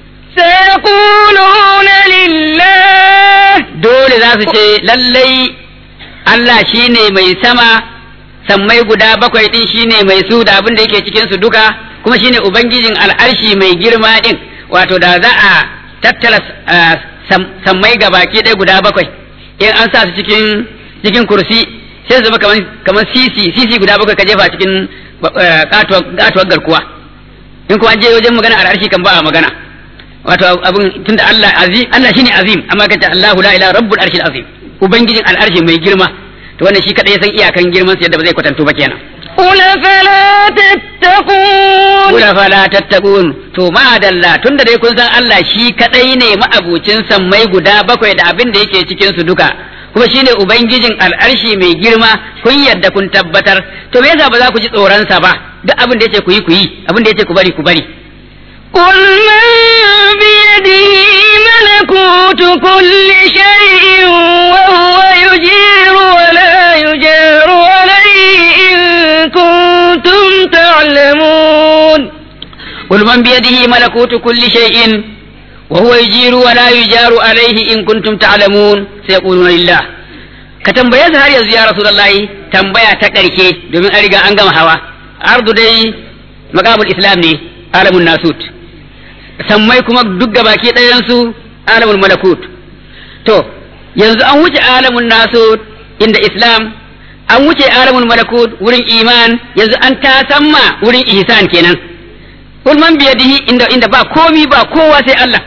sayaquluna lillah dole za su ce lallai Allah shine mai sama sammai guda bakwai din shine mai su da abin da yake cikin su duka kuma shine ubangijin al'arshi mai girma din wato da za a tattara sammai gabaki ɗaya guda bakwai in an sa su cikin cikin kursi sai zama kamar kamar sisi sisi guda bakwai ka jefa cikin katuwar garkuwa in kuma an je wajen magana al'arshi kan ba a magana wato abin tunda Allah azim Allah shine azim amma kace Allahu la ilaha rabbul arshil azim ubangijin al'arshi mai girma to wannan shi kadai san iyakan girman sa yadda ba zai kwatanto ba kenan qul fala tattaqun qul fala tattaqun to ma dalla tunda dai kun san Allah shi kadai ne ma'abucin sammai guda bakwai da abin da yake cikin su duka kuma shine ubangijin al'arshi mai girma kun yadda kun tabbatar to me yasa ba za ku ji tsoron sa ba duk abin da yace ku yi ku yi abin da yace ku bari ku bari قل من بيده ملكوت كل شيء وهو يجير ولا يجار عليه إن كنتم تعلمون قل من بيده ملكوت كل شيء وهو يجير ولا يجار عليه إن كنتم تعلمون سيقولون لله كتنبيه har yanzu ya rasulullahi tambaya ta karshe domin an riga an gama hawa ardu dai maqamul islam ne alamun nasut sammai kuma duk gabaki ɗayan su alamul malakut to yanzu an wuce alamun nasut inda islam an wuce alamul malakut wurin iman yanzu an ta samma wurin ihsan kenan kul man biyadihi inda inda ba komi ba kowa sai Allah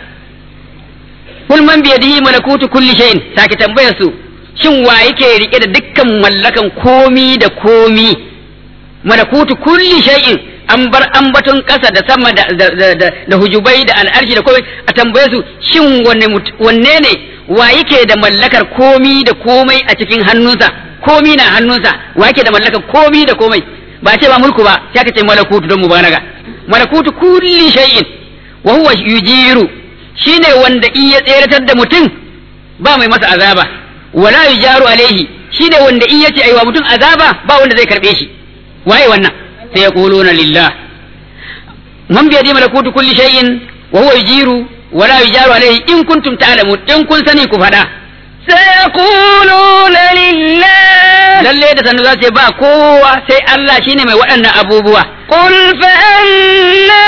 kul man biyadihi malakutu kulli shay'in sake tambayar su shin wa yake rike da dukkan mallakan komi da komi malakutu kulli shay'in an bar ambaton kasa da sama da da, da, da hujubai da al'arshi da komai a tambaye su shin wanne wanne ne wa yake da mallakar komi da komai a cikin hannunsa komi na hannunsa wa yake da mallakar komi da komai ba ce ba mulku ba sai aka ce malakutu don mubalaga malakutu kulli shay'in wa huwa yujiru shine wanda in ya tseratar da mutum ba mai masa azaba wala yujaru alaihi shine wanda in yace aiwa mutum azaba ba wanda zai karbe shi waye wannan sai yaquluna lillah man bi yadi malakutu kulli shay'in wa huwa yujiru wala yujaru alaihi in kuntum ta'lamun in kun sani ku fada sayaquluna lillah lalle da sanu za ce ba kowa sai Allah shine mai waɗannan abubuwa qul fa anna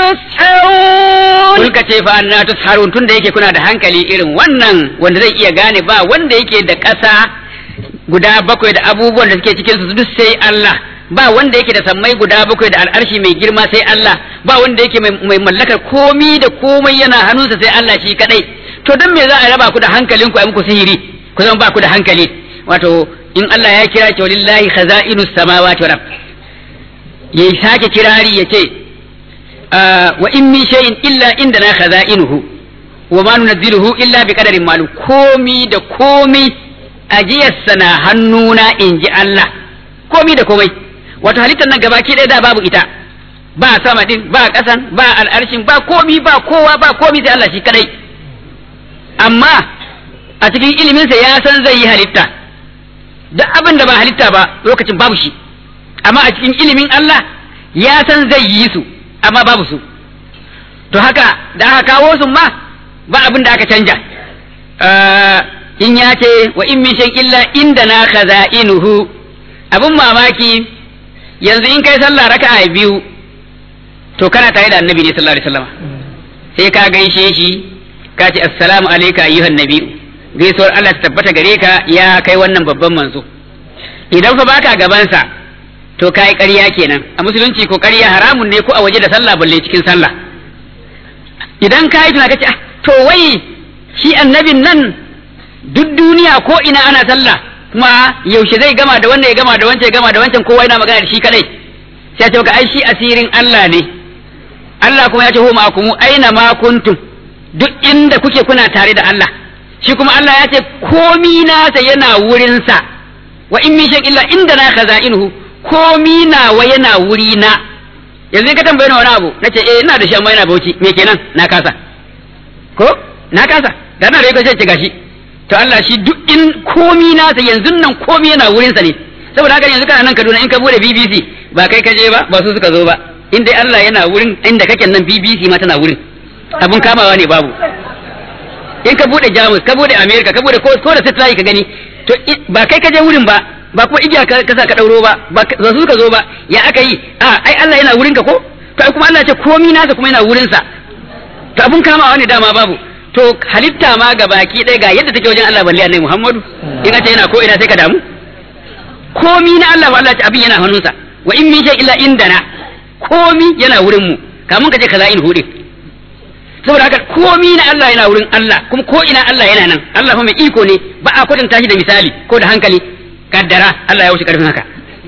tusharun kul ka ce fa anna tusharun tunda yake kuna da hankali irin wannan wanda zai iya gane ba wanda yake da ƙasa guda bakwai da abubuwan da suke cikin su duk sai Allah ba wanda yake da sammai guda bakwai da al'arshi mai girma sai Allah ba wanda yake mai mallakar komi da komai yana hannunsa sai Allah shi kadai to dan me za a raba ku da hankalinku a muku sihiri ku zama ba ku da hankali wato in Allah ya kira ki walillahi khaza'inus samawati wal ard yayi sake kirari yace wa in min shay'in illa indana khaza'inuhu wa ma nunzilu illa bi qadarin ma'lum komi da komi ajiyar sana hannuna inji Allah komi da komai wato halittar nan gabaki ɗaya da babu ita ba sama din ba ƙasan ba al'arshin ba komi ba kowa ba komi sai Allah shi kadai amma a cikin iliminsa ya san zai yi halitta duk abin da ba halitta ba lokacin babu shi amma a cikin ilimin Allah ya san zai yi su amma babu su to haka da aka kawo su ma ba abin da aka canja in ya ce wa in min shay illa indana khaza'inuhu abin mamaki yanzu in kai sallah raka'a biyu to kana tare da annabi ne sallallahu alaihi wasallam sai ka gaishe shi ka ce assalamu alayka ayyuhan nabi gaisuwar Allah ta tabbata gare ka ya kai wannan babban manzo idan fa baka gaban sa to kai ƙarya kenan a musulunci ko ƙarya haramun ne ko a waje da sallah balle cikin sallah idan kai tuna kace ah to wai shi annabin nan duk duniya ko ina ana sallah kuma yaushe zai gama da wanda ya gama da wancan ya gama da wancan kowa yana magana da shi kadai sai ya ce ka ai shi asirin Allah ne Allah kuma ya ce hu ma'akum aina ma kuntum duk inda kuke kuna tare da Allah shi kuma Allah ya ce komi nasa yana wurin sa wa in min shay'in illa indana khaza'inuhu komi nawa yana wuri na yanzu ka tambaye ni wani abu nace eh ina da shi amma ina bauchi me kenan na kasa ko na kasa da na rai ko ce gashi to Allah shi duk in komi nasa yanzu nan komi yana wurin sa ne saboda haka yanzu kana nan Kaduna in ka bude B B C ba kai ka je ba ba su suka zo ba in dai Allah yana wurin inda kake nan B B C ma tana wurin abun kamawa ne babu in ka bude Jamus ka bude America ka bude ko ko da satellite ka gani to ba kai ka je wurin ba ba kuma igiya ka sa ka dauro ba ba su suka zo ba ya aka yi a ai Allah yana wurin ka ko to ai kuma Allah ya ce komi nasa kuma yana wurin sa to abun kamawa ne dama babu to halitta ma ga baki ɗaya ga yadda take wajen Allah balle annabi Muhammadu in ce yana ko ina sai ka damu komi na Allah Allah ce abin yana hannunsa wa in min shay illa indana komi yana wurin mu kamun ka je kaza in hude saboda haka komi na Allah yana wurin Allah kuma ko ina Allah yana nan Allah fa mai iko ne ba a kwatanta shi da misali ko da hankali kaddara Allah ya wuce karfin haka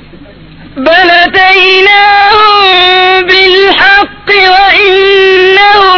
بل أتيناهم بالحق وإنهم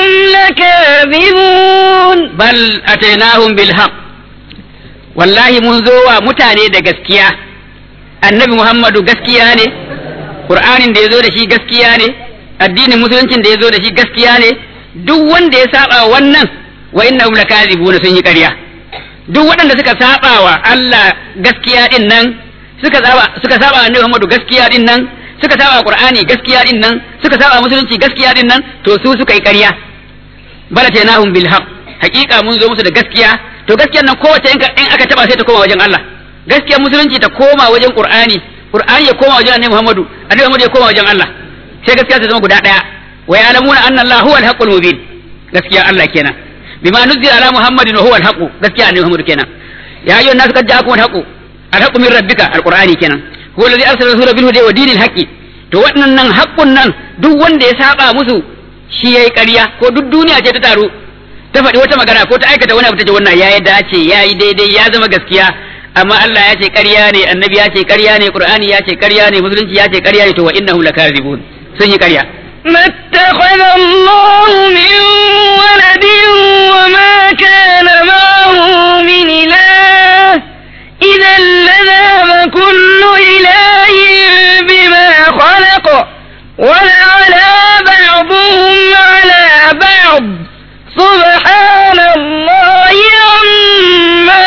لكاذبون بل أتيناهم بالحق والله منذ ومتاني دا gaskiya annabi Muhammadu gaskiya ne Qur'anin da yazo da shi gaskiya ne addinin musuluncin da yazo da shi gaskiya ne duk wanda ya saba wannan wa innahum lakazibuna sun yi ƙarya duk waɗanda suka saba wa Allah gaskiya din nan suka saba suka saba annabi Muhammadu gaskiya din nan suka saba Qur'ani gaskiya din nan suka saba musulunci gaskiya din nan to su suka yi ƙarya balatanahum bil haqq haqiqa mun zo musu da gaskiya to gaskiyar nan kowace in aka taba sai ta koma wajen Allah gaskiyar musulunci ta koma wajen Qur'ani Qur'ani ya koma wajen annabi Muhammadu annabi Muhammadu ya koma wajen Allah sai gaskiya ta zama guda daya wa ya'lamuna anna Allah huwa al-haqqul mubin gaskiya Allah kenan bima nuzila ala Muhammadin wa huwa al-haqq gaskiya annabi Muhammadu kenan ya ayyuhan nas qad ja'akum al-haqq al-haqqu min rabbika al-Qur'ani kenan huwa alladhi arsala rasulahu bil huda wa dinil haqqi to waɗannan haqqun nan duk wanda ya saba musu shi yayi ƙarya ko duk duniya ce ta taru ta faɗi wata magana ko ta aikata wani abu ta ce wannan yayi dace yayi daidai ya zama gaskiya amma Allah ya ce ƙarya ne annabi ya ce ƙarya ne Qur'ani ya ce ƙarya ne musulunci ya ce ƙarya ne to wa innahum lakazibun sun yi ƙarya ما اتخذ الله من ولد وما كان معه من إله إذا لذهب كل إله بما خلق ولعلى بعضهم على بعض سبحان الله عما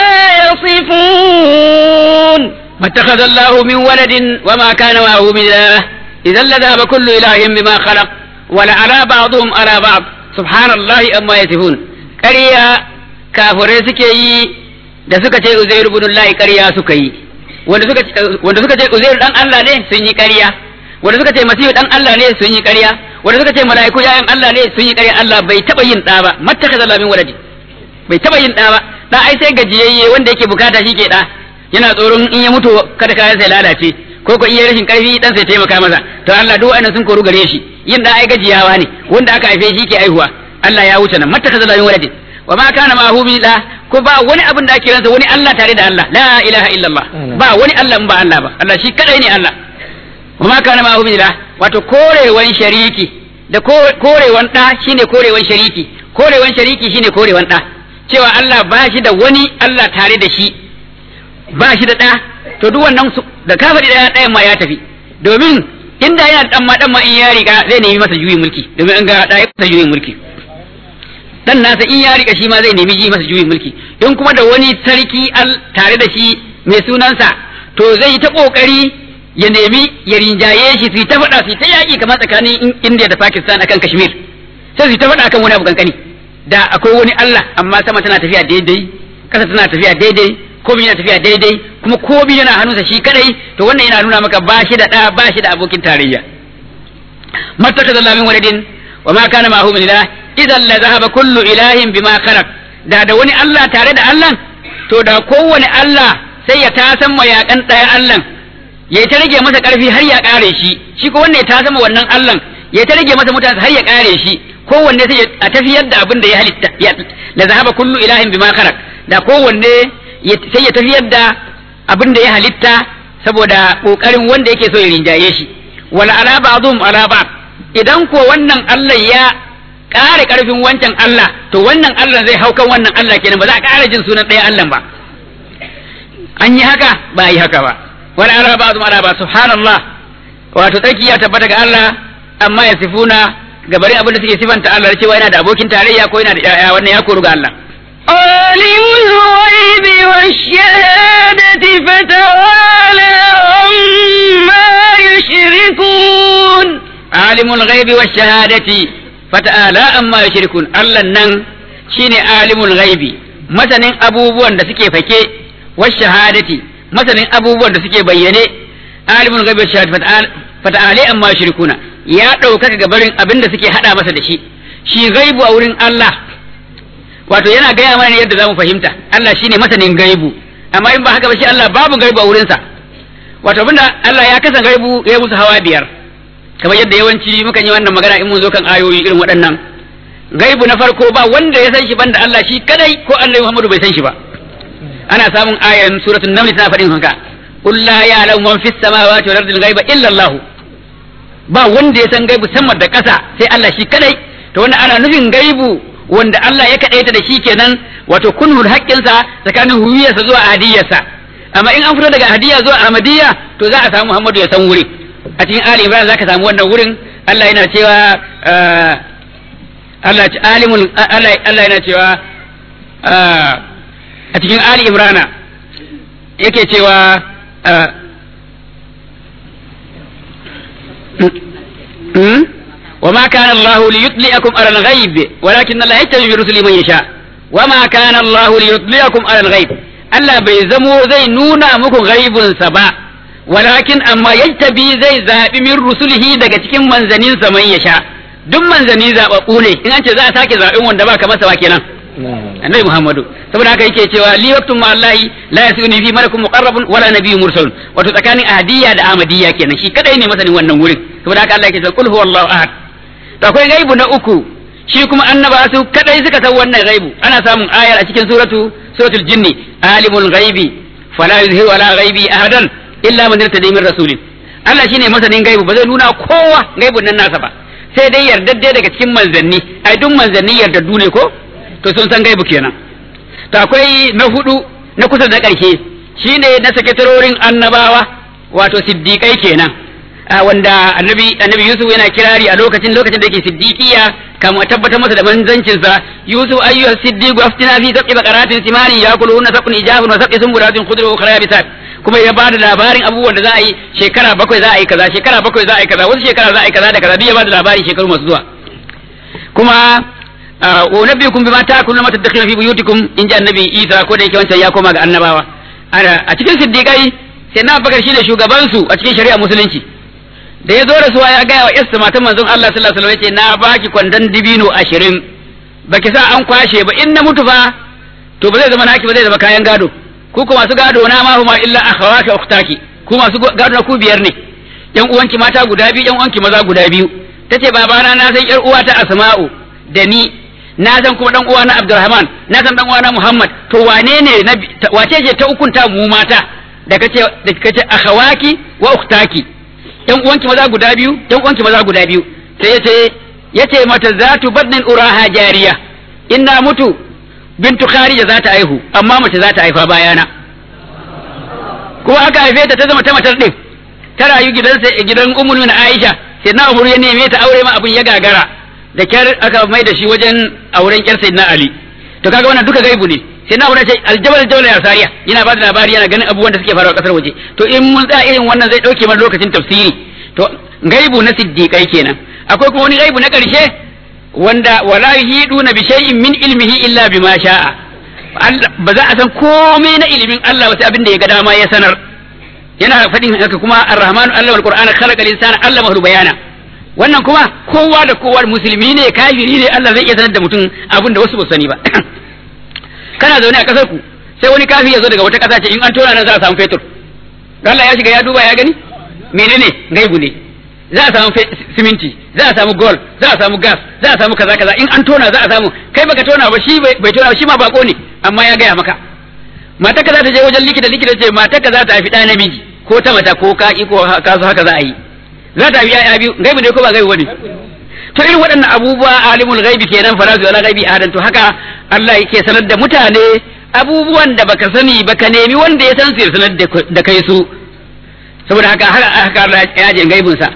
يصفون ما اتخذ الله من ولد وما كان معه من إله إذا لذهب كل إله بما خلق ولعلى بعضهم على بعض سبحان الله أما يصفون ƙarya kafirai suke yi da suka ce Uzairu ibn Allah ƙarya suka yi wanda suka wanda suka ce Uzairu dan Allah ne sun yi ƙarya wanda suka ce Masihu dan Allah ne sun yi ƙarya wanda suka ce mala'iku yayan Allah ne sun yi ƙarya Allah bai taba yin da ba mattakaza Allah min waladi bai taba yin da ba da ai sai gajiyayye wanda yake bukata shi ke da yana tsoron in ya mutu kada kayan sai lalace ko ko iya rashin karfi dan sai taimaka masa to Allah duk wannan sun koru gare shi yin da ai gajiyawa ne wanda aka haife shi ke aihuwa Allah ya wuce nan mattakaza Allah min waladi wa ma kana ma'hu bi la ko ba wani abin da ake ransa wani Allah tare da Allah la ilaha illallah ba wani Allah ba Allah ba Allah shi kadai ne Allah wa ma kana ma'hu bi la wato korewan shariki da korewan da shine korewan shariki korewan shariki shine korewan da cewa Allah ba shi da wani Allah tare da shi ba shi da da to duk wannan da kafiri da ɗayan ma ya tafi domin inda yana dan ma dan ma in ya riga zai nemi masa juyin mulki domin an ga da ya masa juyin mulki dan nasa in ya rika shi ma zai nemi ji masa juyin mulki in kuma da wani sarki al tare da shi mai sunansa to zai yi ta kokari ya nemi ya rinjaye shi su ta faɗa su ta yaƙi kamar tsakanin India da Pakistan akan Kashmir sai su ta faɗa akan wani abu kankani da akwai wani Allah amma sama tana tafiya daidai kasa tana tafiya daidai komai yana tafiya daidai kuma komai yana hannunsa shi kadai to wannan yana nuna maka ba shi da ɗa ba shi da abokin tarayya mattakaza Allah min waladin wa ma kana ma'hu min ilah idan la zahaba kullu ilahin bima khalaq da da wani Allah tare da Allah to da kowane Allah sai ya tasan mayakan ɗaya Allah ya ta rage masa ƙarfi har ya ƙare shi shi ko wanne ya tasan wannan Allah ya ta rage masa mutane har ya ƙare shi kowanne sai a tafiyar da abin da ya halitta la zahaba kullu ilahin bima khalaq da kowanne sai ya tafiyar da abin da ya halitta saboda kokarin wanda yake so ya rinjaye shi wala ala ba'dhum ala ba'd idan ko wannan Allah ya ƙare ƙarfin wancan Allah to wannan Allah zai hau kan wannan Allah kenan ba za a ƙara jin sunan ɗaya Allah ba an yi haka ba yi haka ba wala ala ba'dhum ala ba'd subhanallah wato tsaki ya tabbata ga Allah amma ya sifuna gabarin abin da suke sifanta Allah cewa yana da abokin tarayya ko yana da ƴaƴa wannan ya koru ga Allah عالم الغيب والشهادة فتعالى عما يشركون عالم الغيب والشهادة فتعالى عما يشركون الله نن شيني عالم الغيب مثلا abubuwan da suke fake والشهادة مثلا abubuwan da suke bayyane alimul ghaibi والشهادة fata'ala amma yushrikuna ya ɗaukaka gabarin abin da suke hada masa da shi shi gaibu a wurin Allah wato yana gaya mana yadda zamu fahimta Allah shine masanin gaibu amma in ba haka ba shi Allah babu gaibu a wurinsa wato abinda Allah ya kasa gaibu ya musu hawa biyar kamar yadda yawanci mukan yi wannan magana in mun zo kan ayoyi irin waɗannan gaibu na farko ba wanda ya san shi banda Allah shi kadai ko Allah Muhammadu bai san shi ba ana samun ayan suratul naml tana faɗin haka qul la ya'lamu man fis samawati wal ardi al-ghaiba illa Allah ba wanda ya san gaibu sama da ƙasa sai Allah shi kadai to wannan ana nufin gaibu wanda Allah ya kadaita da shi kenan wato kunhul haƙƙinsa tsakanin huwiyarsa zuwa ahadiyarsa amma in an fito daga ahadiyya zuwa ahmadiyya to za a samu Muhammadu ya san wuri a cikin Ali Imran zaka samu wannan wurin Allah yana cewa Allah alimul Allah Allah yana cewa a cikin Ali Imran yake cewa وما كان الله ليطلعكم على الغيب ولكن الله يتبع برسله من يشاء وما كان الله ليطلعكم على الغيب Allah bai zamo zai nuna muku gaibunsa ba walakin amma yajtabi zai zabi min rusulihi daga cikin manzaninsa man yasha duk manzani zababbu ne in an ce za a sake zabin wanda ba ka masa ba kenan annabi Muhammadu saboda haka yake cewa li waqtum ma Allahi la yasuni fi malakum muqarrabun wala nabiyyun mursalun wato tsakanin ahadiyya da ahmadiyya kenan shi kadai ne masanin wannan wurin saboda haka Allah yake cewa qul huwallahu ahad to akwai gaibu na uku shi kuma annaba su kadai suka san wannan gaibu ana samun ayar a cikin suratu suratul jinni alimul ghaibi fala yuzhiru ala ghaibi ahadan illa man irtada min rasulin Allah shine masanin gaibu ba zai nuna kowa gaibun nan nasa ba sai dai yardadde daga cikin manzanni ai duk manzanni yardaddu ne ko to sun san gaibu kenan to akwai na hudu na kusa da karshe shine na sakatarorin annabawa wato siddiqai kenan wanda annabi annabi Yusuf yana kirari a lokacin lokacin da yake siddiqiya kama tabbatar masa da manzancin sa Yusuf ayyuha siddiqu aftina fi sab'i baqaratin simani yakuluna sab'un ijabun wa sab'i sumbulatin khudru wa ukhra yabisat kuma ya bada labarin abubuwan da za a yi shekara bakwai za a yi kaza shekara bakwai za a yi kaza wasu shekara za a yi kaza da kaza duk ya bada labarin shekaru masu zuwa kuma wa nabiyukum bima ta'kuluna ma tadakhuluna fi buyutikum in ja annabi Isa ko da yake wancan ya koma ga annabawa a cikin siddiqai sai na bakar shine shugaban su a cikin shari'a musulunci da ya zo da suwa ya gaya wa yarsa matan manzon Allah sallallahu alaihi wasallam yace na baki kwandon dibino ashirin baki sa an kwashe ba in na mutu fa to ba zai zama naki ba zai zama kayan gado ku kuma masu gado na ma huma illa akhawaka ukhtaki ku masu gado na ku biyar ne yan uwanki mata guda biyu yan uwanki maza guda biyu tace babana na san yar uwata Asma'u da ni na san kuma dan uwana Abdurrahman na san dan uwana Muhammad to wane ne wace ce ta ukunta mu mata da kace da kace akhawaki wa ukhtaki yan uwanki maza guda biyu yan uwanki maza guda biyu sai yace yace mata zatu badnin uraha jariya inna mutu bintu kharija za ta aihu amma mace za ta haifa bayana kuma aka haife ta ta zama ta matar din ta rayu gidan gidan ummul min Aisha sai na umuru ya neme ta aure ma abin ya gagara da kyar aka mai da shi wajen auren kyar sayyidina Ali to kaga wannan duka gaibu ne sai na umuru ce aljabal jawla ya sariya yana ba da labari yana ganin abubuwan da suke faruwa kasar waje to in mun tsaya irin wannan zai dauke mana lokacin tafsiri to gaibu na siddiqai kenan akwai kuma wani gaibu na karshe wanda wala yuhiduna bi shay'in min ilmihi illa bima sha'a ba za a san komai na ilimin Allah wasu abin da ya ga dama ya sanar yana fadin haka kuma ar-rahmanu allama al-qur'ana khalaqa al-insana allamahu bayana wannan kuma kowa da kowa musulmi ne kafiri ne Allah zai iya sanar da mutum abin da wasu ba sani ba kana zaune a kasar ku sai wani kafiri ya zo daga wata kasa ce in an tona nan za a samu fetur Allah ya shiga ya duba ya gani menene gaibu ne za a samu siminti za a samu gold za a samu gas za a samu kaza kaza in an tona za a samu kai baka tona ba shi bai tona ba shi ma bako ne amma ya gaya maka mata ka za ta je wajen likita likita ce mata ka za ta haifi ɗa namiji ko ta mata ko kaki ko kasu haka za a yi za ta haifi ya'ya biyu gaibu ne ko ba gaibu bane to irin waɗannan abubuwa alimul gaibi kenan farazu wala gaibi ahadan to haka Allah yake sanar da mutane abubuwan da baka sani baka nemi wanda ya san su ya sanar da kai su saboda haka haka Allah ya jin gaibin sa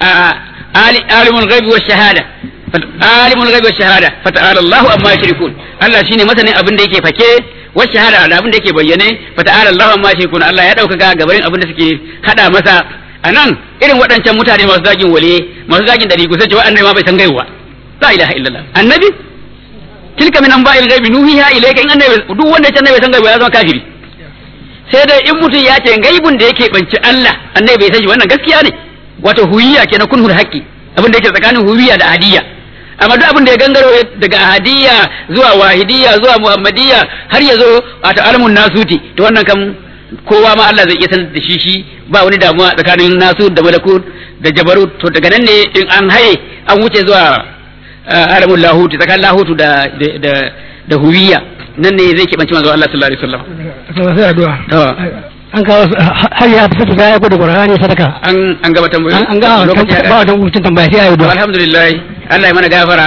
alimul ghaibi wash shahada alimul ghaibi wash shahada fata'ala Allahu amma yushrikun Allah shine masanin abin da yake fake wash shahada da abin da yake bayyane fata'ala Allahu amma yushrikun Allah ya dauka gabarin abin da suke hada masa anan irin waɗancan mutane masu zagin waliye masu zagin dari gusa ce annabi ma bai san gaiwa la ilaha illallah annabi tilka min anba'il ghaibi nuhiha ilayka in annabi duk wanda ya ce annabi bai san gaiwa ya zama kafiri sai dai in mutum ya ce gaibun da yake banci Allah annabi bai san shi wannan gaskiya ne wato huwiya kenan kunhul haqqi abin da yake tsakanin huwiya da ahadiyya amma duk abin da ya gangaro daga ahadiyya zuwa wahidiyya zuwa muhammadiyya har ya zo wato alamun nasuti to wannan kam kowa ma Allah zai iya sanar da shi shi ba wani damuwa tsakanin nasu da malakut da jabarut to daga nan ne in an haye an wuce zuwa alamun lahuti tsakanin lahutu da da da huwiya nan ne zai keɓanci manzo Allah sallallahu alaihi wasallam sai addu'a an kawo har ya fita da ya gwada Qur'ani sadaka an an gaba tambayoyi an ga ba da mutum tambaya sai ayi addu'a alhamdulillah Allah ya mana gafara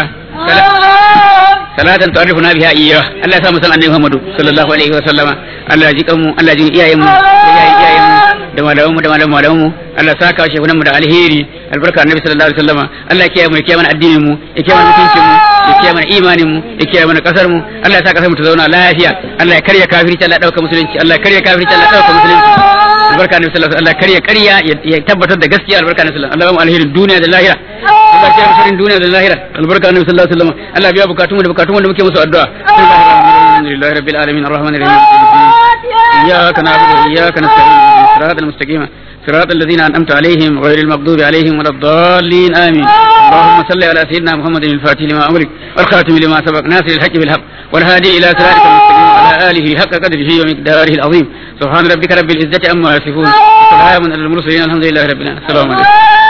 salatan ta'rifuna biha iyya Allah ya sa mu san annabi Muhammadu sallallahu alaihi wasallama Allah ya ji kanmu Allah ya ji iyayen mu da iyayen mu da malaman mu da malaman malaman mu Allah ya saka shi mu da alheri albarka annabi sallallahu alaihi wasallama Allah ya kiyaye mu ya kiyaye mana addinin mu ya kiyaye mana mutuncin mu ya kiyaye mana imanin mu ya kiyaye mana kasar mu Allah ya sa kasar mu ta zauna lafiya Allah ya karya kafirci Allah ya dauka musulunci Allah ya karya kafirci Allah ya dauka musulunci albarka annabi sallallahu alaihi wasallam Allah ya karya ƙarya ya tabbatar da gaskiya albarka annabi sallallahu alaihi wasallam Allah ya mu alherin duniya da lahira Allah ya mu sharrin duniya da lahira albarka annabi sallallahu alaihi wasallam Allah ya biya bukatun mu da bukatun wanda muke musu addu'a alhamdulillahi rabbil alamin arrahmanir rahim iyyaka na'budu wa iyyaka nasta'in siratal mustaqim صراط الذين أنعمت عليهم غير المغضوب عليهم ولا الضالين آمين اللهم صل على سيدنا محمد الفاتح لما أمرك والخاتم لما سبق ناصر الحق بالحق والهادي إلى صراطك المستقيم وعلى آله حق قدره ومقداره العظيم سبحان ربك رب العزة عما يصفون وسلام على المرسلين الحمد لله رب العالمين السلام عليكم